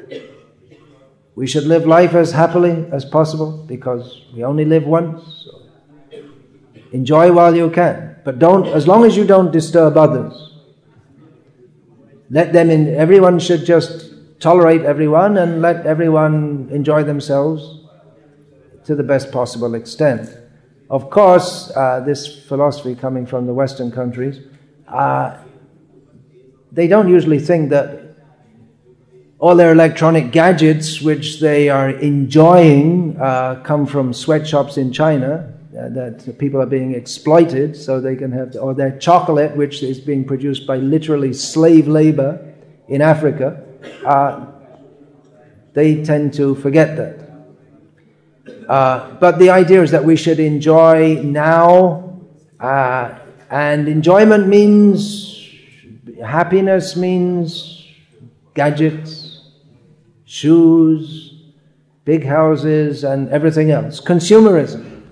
we should live life as happily as possible because we only live once. So enjoy while you can, but don't, as long as you don't disturb others. Let them in, everyone should just tolerate everyone and let everyone enjoy themselves to the best possible extent. Of course, uh, this philosophy coming from the Western countries, uh, they don't usually think that all their electronic gadgets, which they are enjoying, uh, come from sweatshops in China, uh, that people are being exploited so they can have, or their chocolate, which is being produced by literally slave labor in Africa. Uh, they tend to forget that. Uh, but the idea is that we should enjoy now, uh, and enjoyment means, happiness means gadgets, shoes, big houses, and everything else. Consumerism.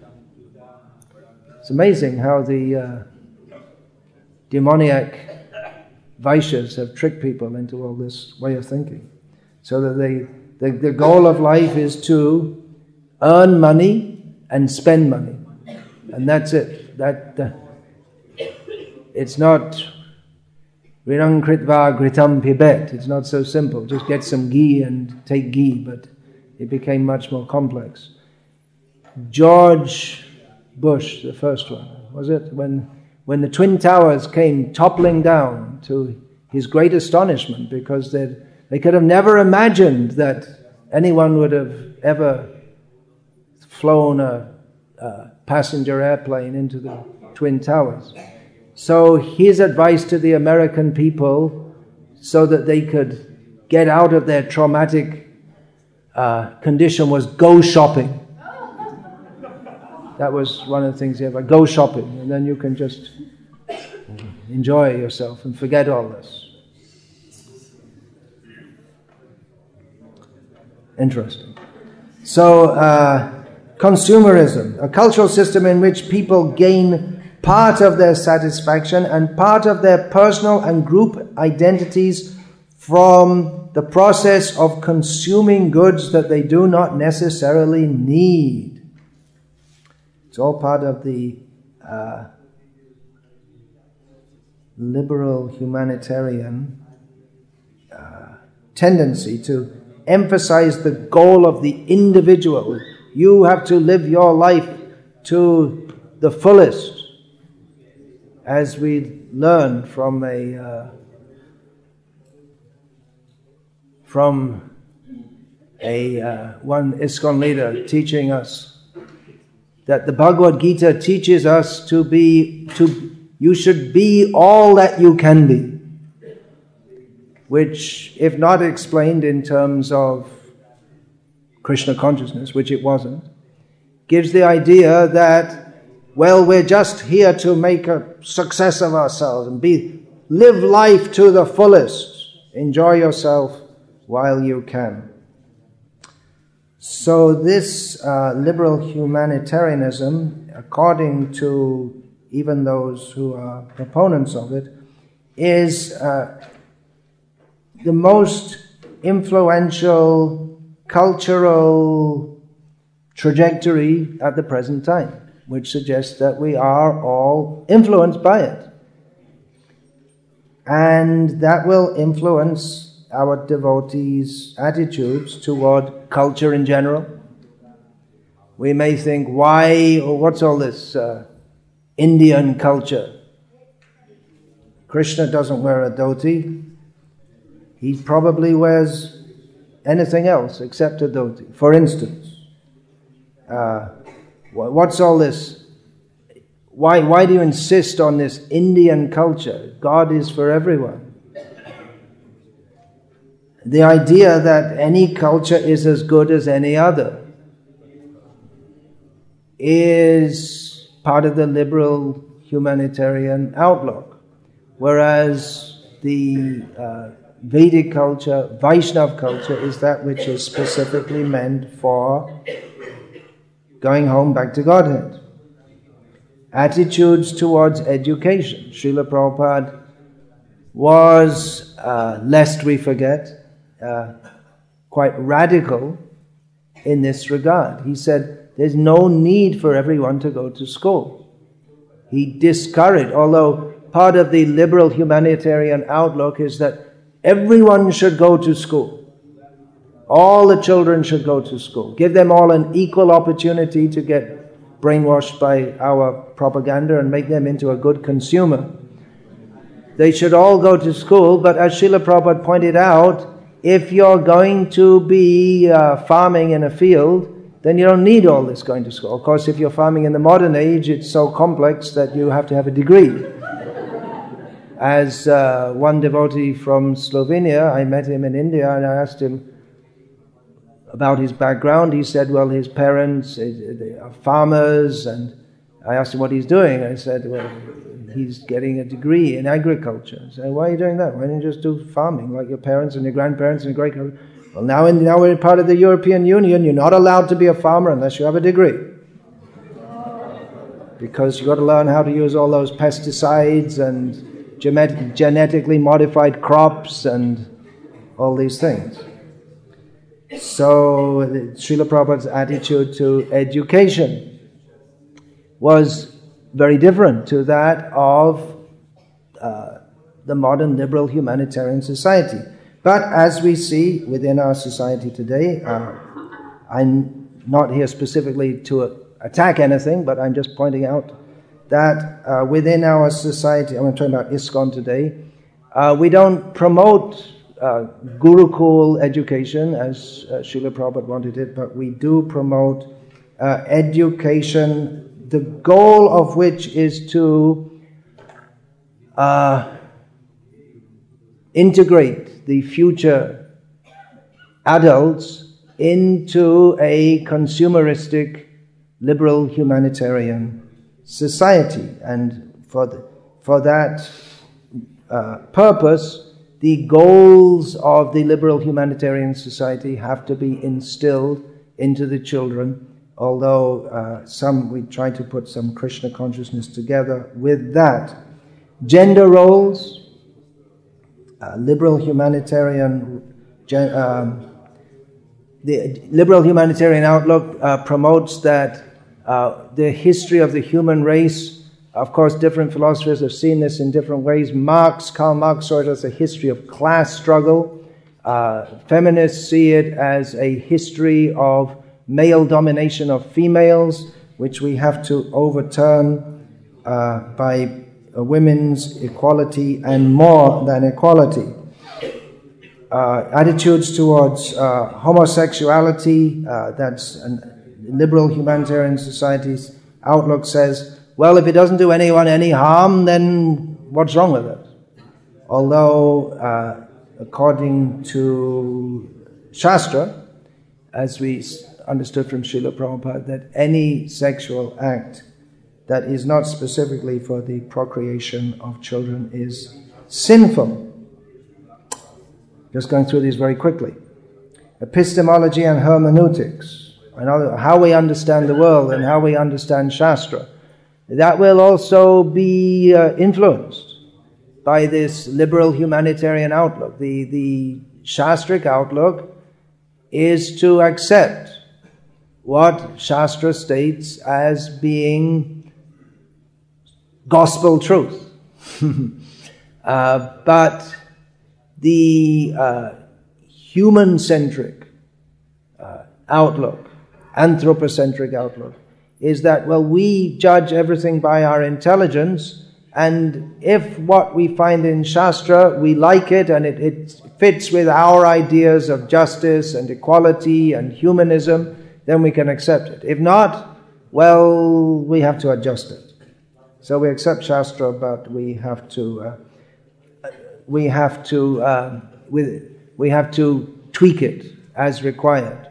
It's amazing how the uh, demoniac Vaishyas have tricked people into all this way of thinking. So that they, the, the goal of life is to earn money and spend money. And that's it. That uh, it's not Rinam kritva gritam pibet. It's not so simple. Just get some ghee and take ghee, but it became much more complex. George Bush, the first one, was it? When when the Twin Towers came toppling down, to his great astonishment, because they they could have never imagined that anyone would have ever flown a, a passenger airplane into the Twin Towers. So his advice to the American people, so that they could get out of their traumatic uh, condition, was go shopping. That was one of the things he had, go shopping, and then you can just enjoy yourself and forget all this. Interesting. So, uh, consumerism, a cultural system in which people gain part of their satisfaction and part of their personal and group identities from the process of consuming goods that they do not necessarily need. It's all part of the uh, liberal humanitarian uh, tendency to emphasize the goal of the individual. You have to live your life to the fullest. As we learn from a uh, from a uh, one ISKCON leader teaching us that the Bhagavad Gita teaches us to be to you should be all that you can be, which, if not explained in terms of Krishna consciousness, which it wasn't, gives the idea that, well, we're just here to make a success of ourselves and be live life to the fullest. Enjoy yourself while you can. So this uh, liberal humanitarianism, according to even those who are proponents of it, is uh, the most influential cultural trajectory at the present time, which suggests that we are all influenced by it. And that will influence our devotees' attitudes toward culture in general. We may think, why, or what's all this uh, Indian culture? Krishna doesn't wear a dhoti. He probably wears anything else except a dhoti. For instance, uh, what's all this? Why, why do you insist on this Indian culture? God is for everyone. The idea that any culture is as good as any other is part of the liberal humanitarian outlook, whereas the uh, Vedic culture, Vaishnav culture, is that which is specifically meant for going home back to Godhead. Attitudes towards education. Srila Prabhupada was, uh, lest we forget, uh, quite radical in this regard. He said, there's no need for everyone to go to school. He discouraged, although part of the liberal humanitarian outlook is that everyone should go to school. All the children should go to school. Give them all an equal opportunity to get brainwashed by our propaganda and make them into a good consumer. They should all go to school, but as Srila Prabhupada pointed out, if you're going to be uh, farming in a field, then you don't need all this going to school. Of course, if you're farming in the modern age, it's so complex that you have to have a degree. As uh, one devotee from Slovenia, I met him in India and I asked him about his background. He said, well, his parents are farmers, and I asked him what he's doing. I said, well, he's getting a degree in agriculture. I said, why are you doing that? Why don't you just do farming like your parents and your grandparents and your great... Well, now, in, now we're part of the European Union. You're not allowed to be a farmer unless you have a degree. Because you've got to learn how to use all those pesticides and genet- genetically modified crops and all these things. So, Srila Prabhupada's attitude to education was very different to that of uh, the modern liberal humanitarian society. But as we see within our society today, uh, I'm not here specifically to uh, attack anything, but I'm just pointing out that uh, within our society, I'm talking about ISKCON today, uh, we don't promote uh, Gurukul education as uh, Srila Prabhupada wanted it, but we do promote uh, education, the goal of which is to uh, integrate the future adults into a consumeristic, liberal humanitarian society. And for, the, for that uh, purpose, the goals of the liberal humanitarian society have to be instilled into the children, although uh, some we try to put some Krishna consciousness together with that. Gender roles, uh, liberal humanitarian, gen, um, the liberal humanitarian outlook uh, promotes that uh, the history of the human race, of course different philosophers have seen this in different ways. Marx, Karl Marx saw it as a history of class struggle. Uh, feminists see it as a history of male domination of females, which we have to overturn uh, by uh, women's equality and more than equality. Uh, attitudes towards uh, homosexuality, uh, that's an liberal humanitarian society's outlook says, well, if it doesn't do anyone any harm, then what's wrong with it? Although, uh, according to Shastra, as we understood from Srila Prabhupada, that any sexual act that is not specifically for the procreation of children is sinful. Just going through these very quickly. Epistemology and hermeneutics, another, how we understand the world and how we understand Shastra. That will also be uh, influenced by this liberal humanitarian outlook. The, the Shastric outlook is to accept what Shastra states as being gospel truth. uh, but the uh, human-centric uh, outlook, anthropocentric outlook, is that, well, we judge everything by our intelligence, and if what we find in Shastra, we like it and it, it fits with our ideas of justice and equality and humanism, then we can accept it. If not, well, we have to adjust it. So we accept Shastra, but we have to uh, we have to uh, with we have to tweak it as required.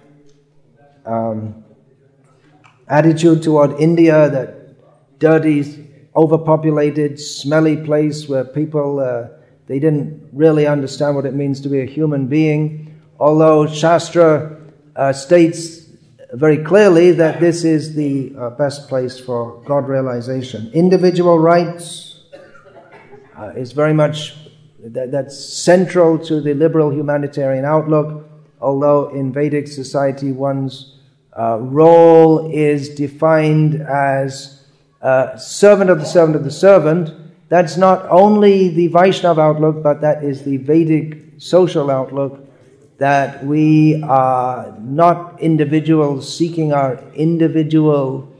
Um, attitude toward India, that dirty, overpopulated, smelly place where people uh, they didn't really understand what it means to be a human being. Although Shastra uh, states very clearly that this is the uh, best place for God realization. Individual rights uh, is very much, that, that's central to the liberal humanitarian outlook, although in Vedic society one's uh, role is defined as uh, servant of the servant of the servant. That's not only the Vaishnava outlook, but that is the Vedic social outlook, that we are not individuals seeking our individual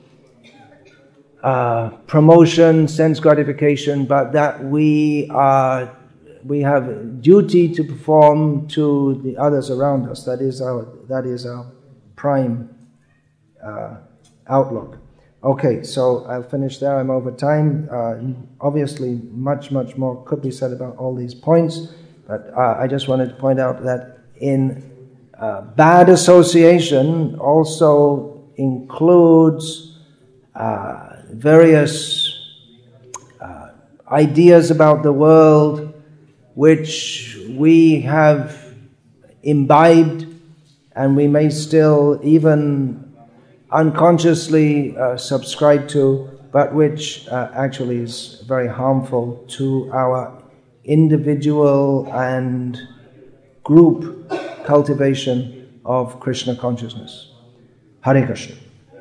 uh, promotion, sense gratification, but that we are we have a duty to perform to the others around us. That is our that is our prime uh, outlook. Okay, so I'll finish there. I'm over time. Uh, obviously, much much more could be said about all these points, but uh, I just wanted to point out that in uh, bad association also includes uh, various uh, ideas about the world which we have imbibed and we may still even unconsciously uh, subscribe to, but which uh, actually is very harmful to our individual and group cultivation of Krishna consciousness. Hare Krishna.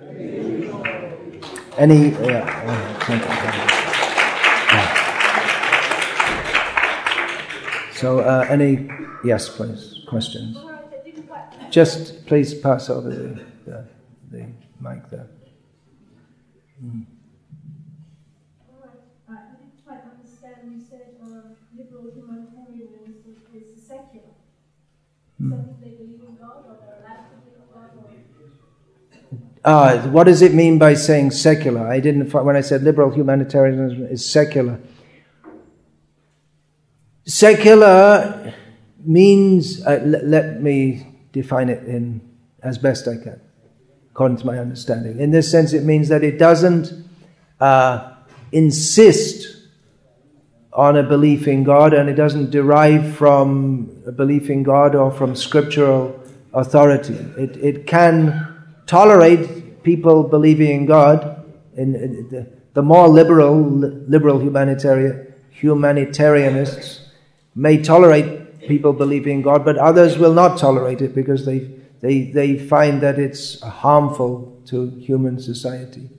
Any, yeah, uh, thank you. Yeah. So, uh, any, yes, please, questions? Just please pass over the, the, the mic there. Mm. I didn't quite understand, you said uh, liberal humanitarianism is secular. Does that mean they believe in God, or they're allowed to believe in God? Or? Uh, what does it mean by saying secular? I didn't, when I said liberal humanitarianism is secular. Secular means, uh, l- let me define it in as best I can, according to my understanding. In this sense, it means that it doesn't uh, insist on a belief in God, and it doesn't derive from a belief in God or from scriptural authority. It it can tolerate people believing in God. In, in the, the more liberal liberal humanitarian humanitarianists may tolerate people believing in God, but others will not tolerate it because they they they find that it's harmful to human society.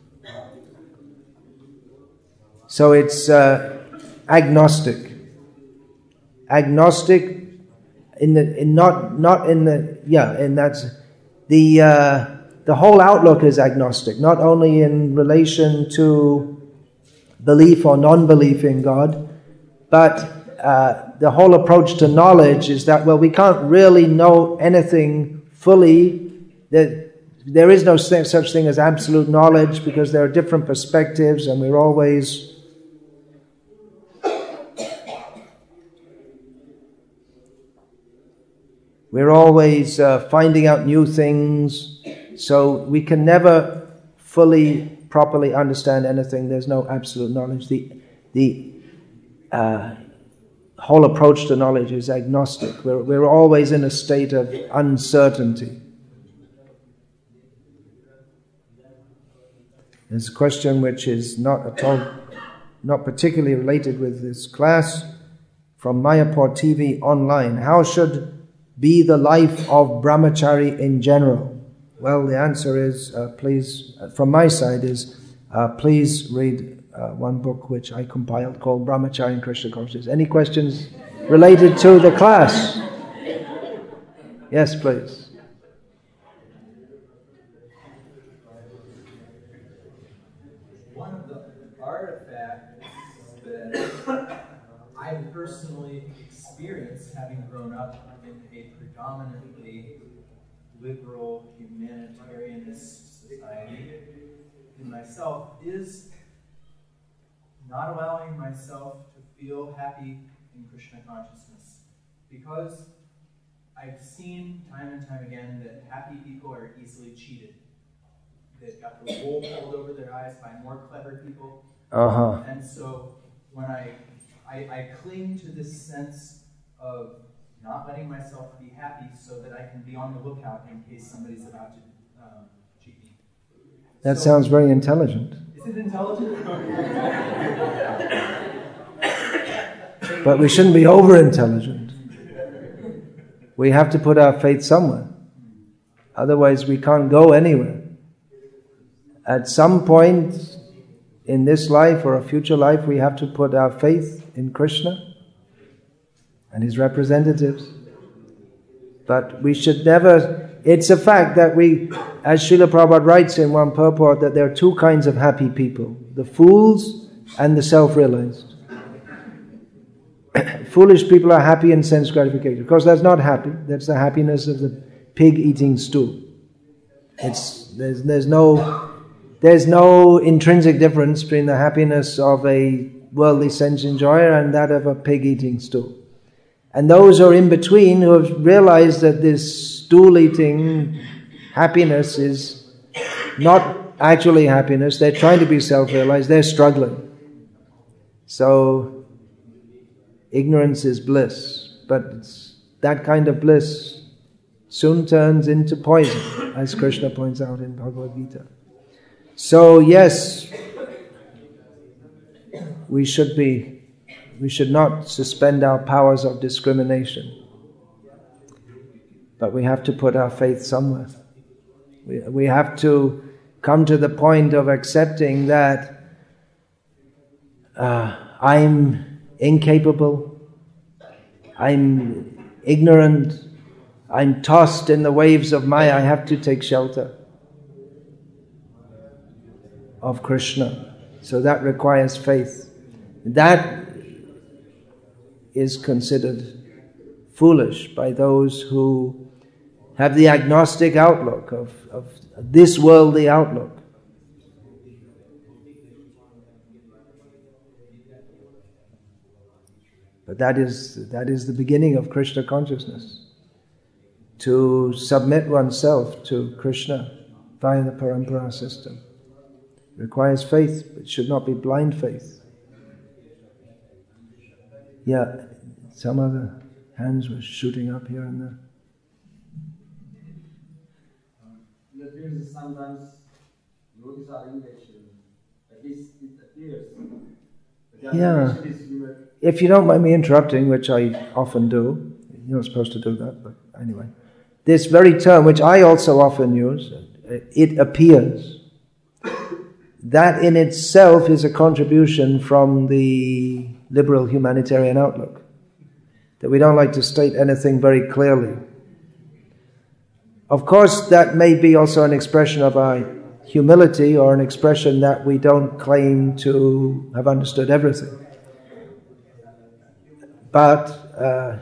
So it's uh, agnostic. Agnostic in the in not not in the yeah, and that's the uh, the whole outlook is agnostic, not only in relation to belief or non-belief in God, but uh, the whole approach to knowledge is that, well, we can't really know anything fully. That there is no such thing as absolute knowledge because there are different perspectives, and we're always We're always uh, finding out new things, so we can never fully, properly understand anything. There's no absolute knowledge. The the uh, whole approach to knowledge is agnostic. We're, we're always in a state of uncertainty. There's a question which is not at all, not particularly related with this class, from Mayapur T V online. How should be the life of brahmachari in general? Well, the answer is, uh, please, uh, from my side is, uh, please read uh, one book which I compiled called Brahmachari in Krishna Consciousness. Any questions related to the class? Yes, please. One of the artifacts that I personally experienced, having grown up in a predominantly liberal humanitarianist society, in myself, is not allowing myself to feel happy in Krishna consciousness. Because I've seen time and time again that happy people are easily cheated. They've got the wool pulled over their eyes by more clever people. Uh-huh. And so when I, I, I cling to this sense of not letting myself be happy so that I can be on the lookout in case somebody's about to um, cheat me. That so, sounds very intelligent. Is it intelligent? But we shouldn't be over-intelligent. We have to put our faith somewhere. Otherwise we can't go anywhere. At some point in this life or a future life, we have to put our faith in Krishna and his representatives. But we should never, it's a fact that we, as Srila Prabhupada writes in one purport, that there are two kinds of happy people, the fools and the self-realized. Foolish people are happy in sense gratification. Of course, that's not happy. That's the happiness of the pig eating stool. It's there's there's no there's no intrinsic difference between the happiness of a worldly sense enjoyer and that of a pig eating stool. And those who are in between, who have realized that this stool eating happiness is not actually happiness, they're trying to be self-realized, they're struggling. So ignorance is bliss, but it's, that kind of bliss soon turns into poison, as Krishna points out in Bhagavad Gita. So yes, we should be, we should not suspend our powers of discrimination, but we have to put our faith somewhere. We, we have to come to the point of accepting that uh, I'm incapable, I'm ignorant, I'm tossed in the waves of Maya, I have to take shelter of Krishna. So that requires faith. That is considered foolish by those who have the agnostic outlook of, of this worldly outlook. But that is, that is the beginning of Krishna consciousness. To submit oneself to Krishna via the parampara system. It requires faith, but it should not be blind faith. Yeah, some other hands were shooting up here and there. It appears that sometimes devotees are English, at least it appears. But the Yeah. English is human. If you don't mind me interrupting, which I often do, you're not supposed to do that, but anyway. This very term, which I also often use, it appears. That in itself is a contribution from the liberal humanitarian outlook. That we don't like to state anything very clearly. Of course, that may be also an expression of our humility or an expression that we don't claim to have understood everything. But uh,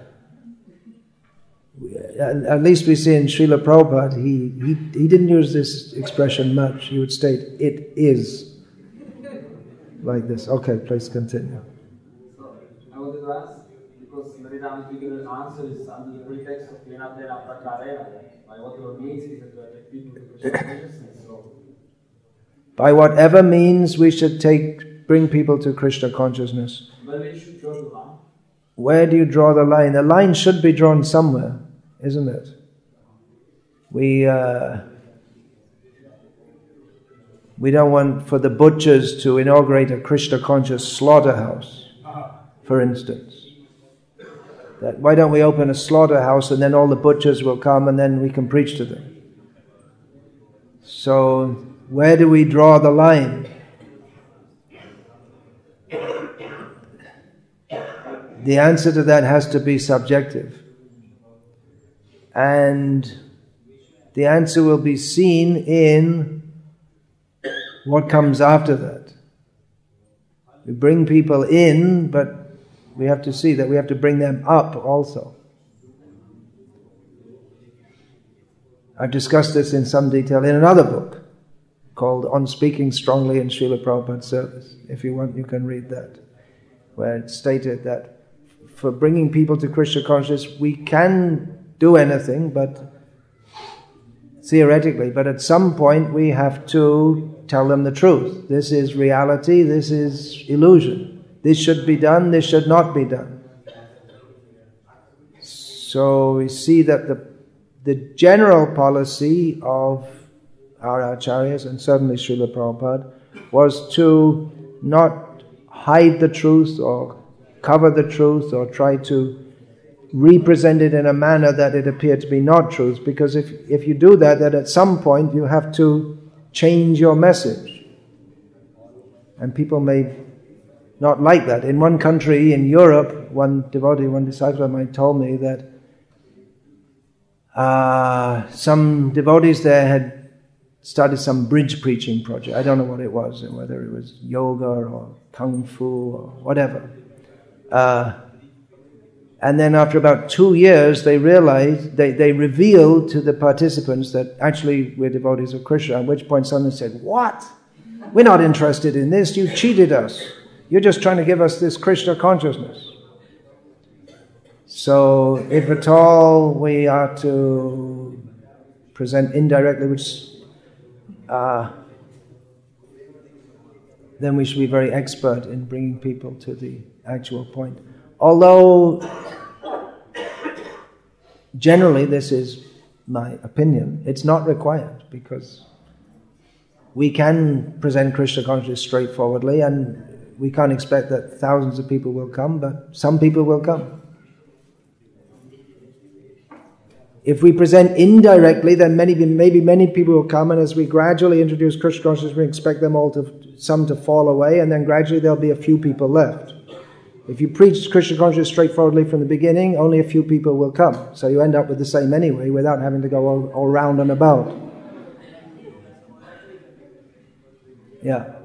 at least we see in Srila Prabhupada, he, he, he didn't use this expression much. He would state, it is. Like this. Okay, please continue. So, I wanted to ask, because many times we get an answer is under the pretext of Lena Plena Prakarena. By whatever means we have to attract people to Krishna consciousness. So, by whatever means we should take, bring people to Krishna consciousness. where we should draw the line? Where do you draw the line? The line should be drawn somewhere, isn't it? We uh, we don't want for the butchers to inaugurate a Krishna conscious slaughterhouse, for instance. That why don't we open a slaughterhouse and then all the butchers will come and then we can preach to them? So where do we draw the line? The answer to that has to be subjective. And the answer will be seen in what comes after that. We bring people in, but we have to see that we have to bring them up also. I've discussed this in some detail in another book called On Speaking Strongly in Srila Prabhupada's Service. If you want, you can read that, where it's stated that for bringing people to Krishna consciousness, we can do anything, but theoretically, but at some point we have to tell them the truth. This is reality, this is illusion. This should be done, this should not be done. So we see that the, the general policy of our acharyas, and certainly Srila Prabhupada, was to not hide the truth or cover the truth or try to represent it in a manner that it appeared to be not truth, because if, if you do that, then at some point you have to change your message. And people may not like that. In one country, in Europe, one devotee, one disciple of mine told me that uh, some devotees there had started some bridge preaching project. I don't know what it was, whether it was yoga or kung fu or whatever. Uh, and then after about two years, they realized, they, they revealed to the participants that actually we're devotees of Krishna, at which point someone said, "What? We're not interested in this, you cheated us. You're just trying to give us this Krishna consciousness." So if at all we are to present indirectly, which uh, then we should be very expert in bringing people to the actual point. Although generally this is my opinion, it's not required, because we can present Krishna consciousness straightforwardly, and we can't expect that thousands of people will come, but some people will come. If we present indirectly, then many, maybe many people will come, and as we gradually introduce Krishna consciousness, we expect them all to, some to fall away, and then gradually there'll be a few people left. If you preach Krishna consciousness straightforwardly from the beginning, only a few people will come. So you end up with the same anyway, without having to go all, all round and about. Yeah.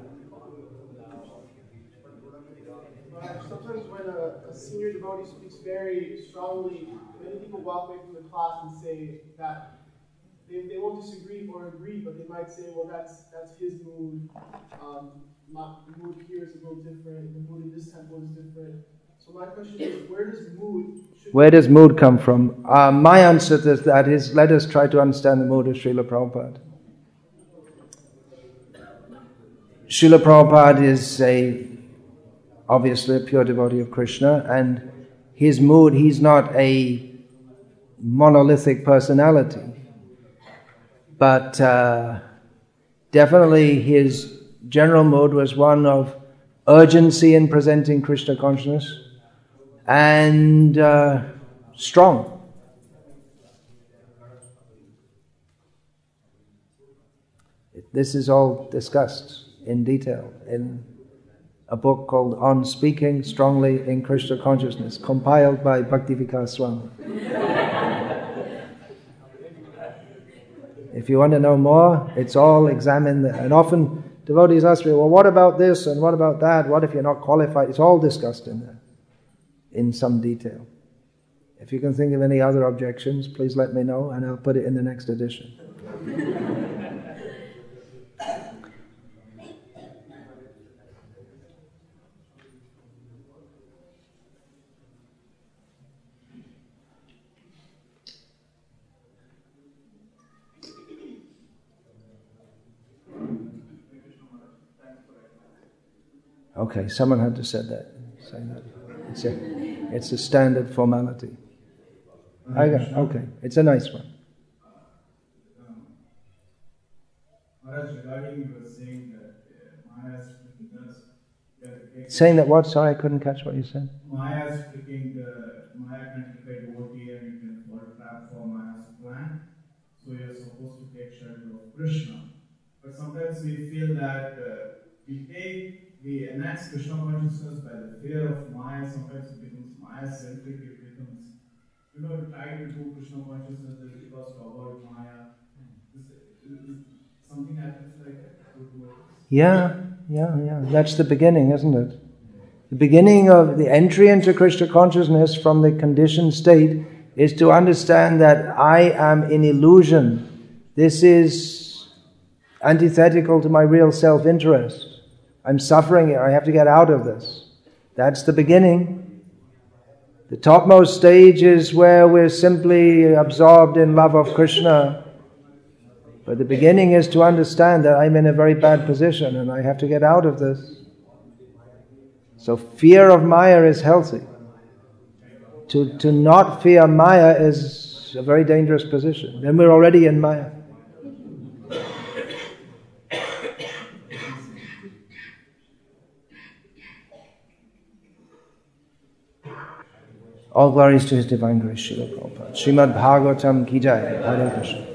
Sometimes when a, a senior devotee speaks very strongly, many people walk away from the class and say that they, they won't disagree or agree, but they might say, well, that's that's his mood. Um, not, the mood here is a little different. The mood in this temple is different. So my question is, where does mood... Where does mood come from? Uh, my answer to that is, let us try to understand the mood of Srila Prabhupada. Srila Prabhupada is a, obviously a pure devotee of Krishna, and his mood, he's not a monolithic personality. But uh, definitely his general mood was one of urgency in presenting Krishna consciousness, and uh, strong. This is all discussed in detail in a book called On Speaking Strongly in Krishna Consciousness, compiled by Bhakti-Vikas Swami. If you want to know more, it's all examined there. And often devotees ask me, well, what about this and what about that? What if you're not qualified? It's all discussed in there, in some detail. If you can think of any other objections, please let me know and I'll put it in the next edition. Okay, someone had to say that. Say that. It's a, it's a standard formality. I got it. Okay, it's a nice one. Um, Maharaj, regarding you were saying that uh, Maya is flicking us. Saying that what? Sorry, I couldn't catch what you said. Maya is flicking the Maya can click a devotee and you can fall trap for Maya's plan. So you're supposed to take shelter of Krishna. But sometimes we feel that uh, we take we enact Krishna consciousness by the fear of Maya. Sometimes it becomes Maya-centric, it becomes, you know, try to do Krishna consciousness just because to avoid Maya. Is, is, something happens like that? Yeah, yeah, yeah. That's the beginning, isn't it? The beginning of the entry into Krishna consciousness from the conditioned state is to understand that I am in illusion. This is antithetical to my real self-interest. I'm suffering, I have to get out of this. That's the beginning. The topmost stage is where we're simply absorbed in love of Krishna. But the beginning is to understand that I'm in a very bad position and I have to get out of this. So fear of Maya is healthy. To, to not fear Maya is a very dangerous position. Then we're already in Maya. All glories to His Divine Grace, Srila Prabhupada. Srimad Bhagavatam Ki Jai. Hare Krishna.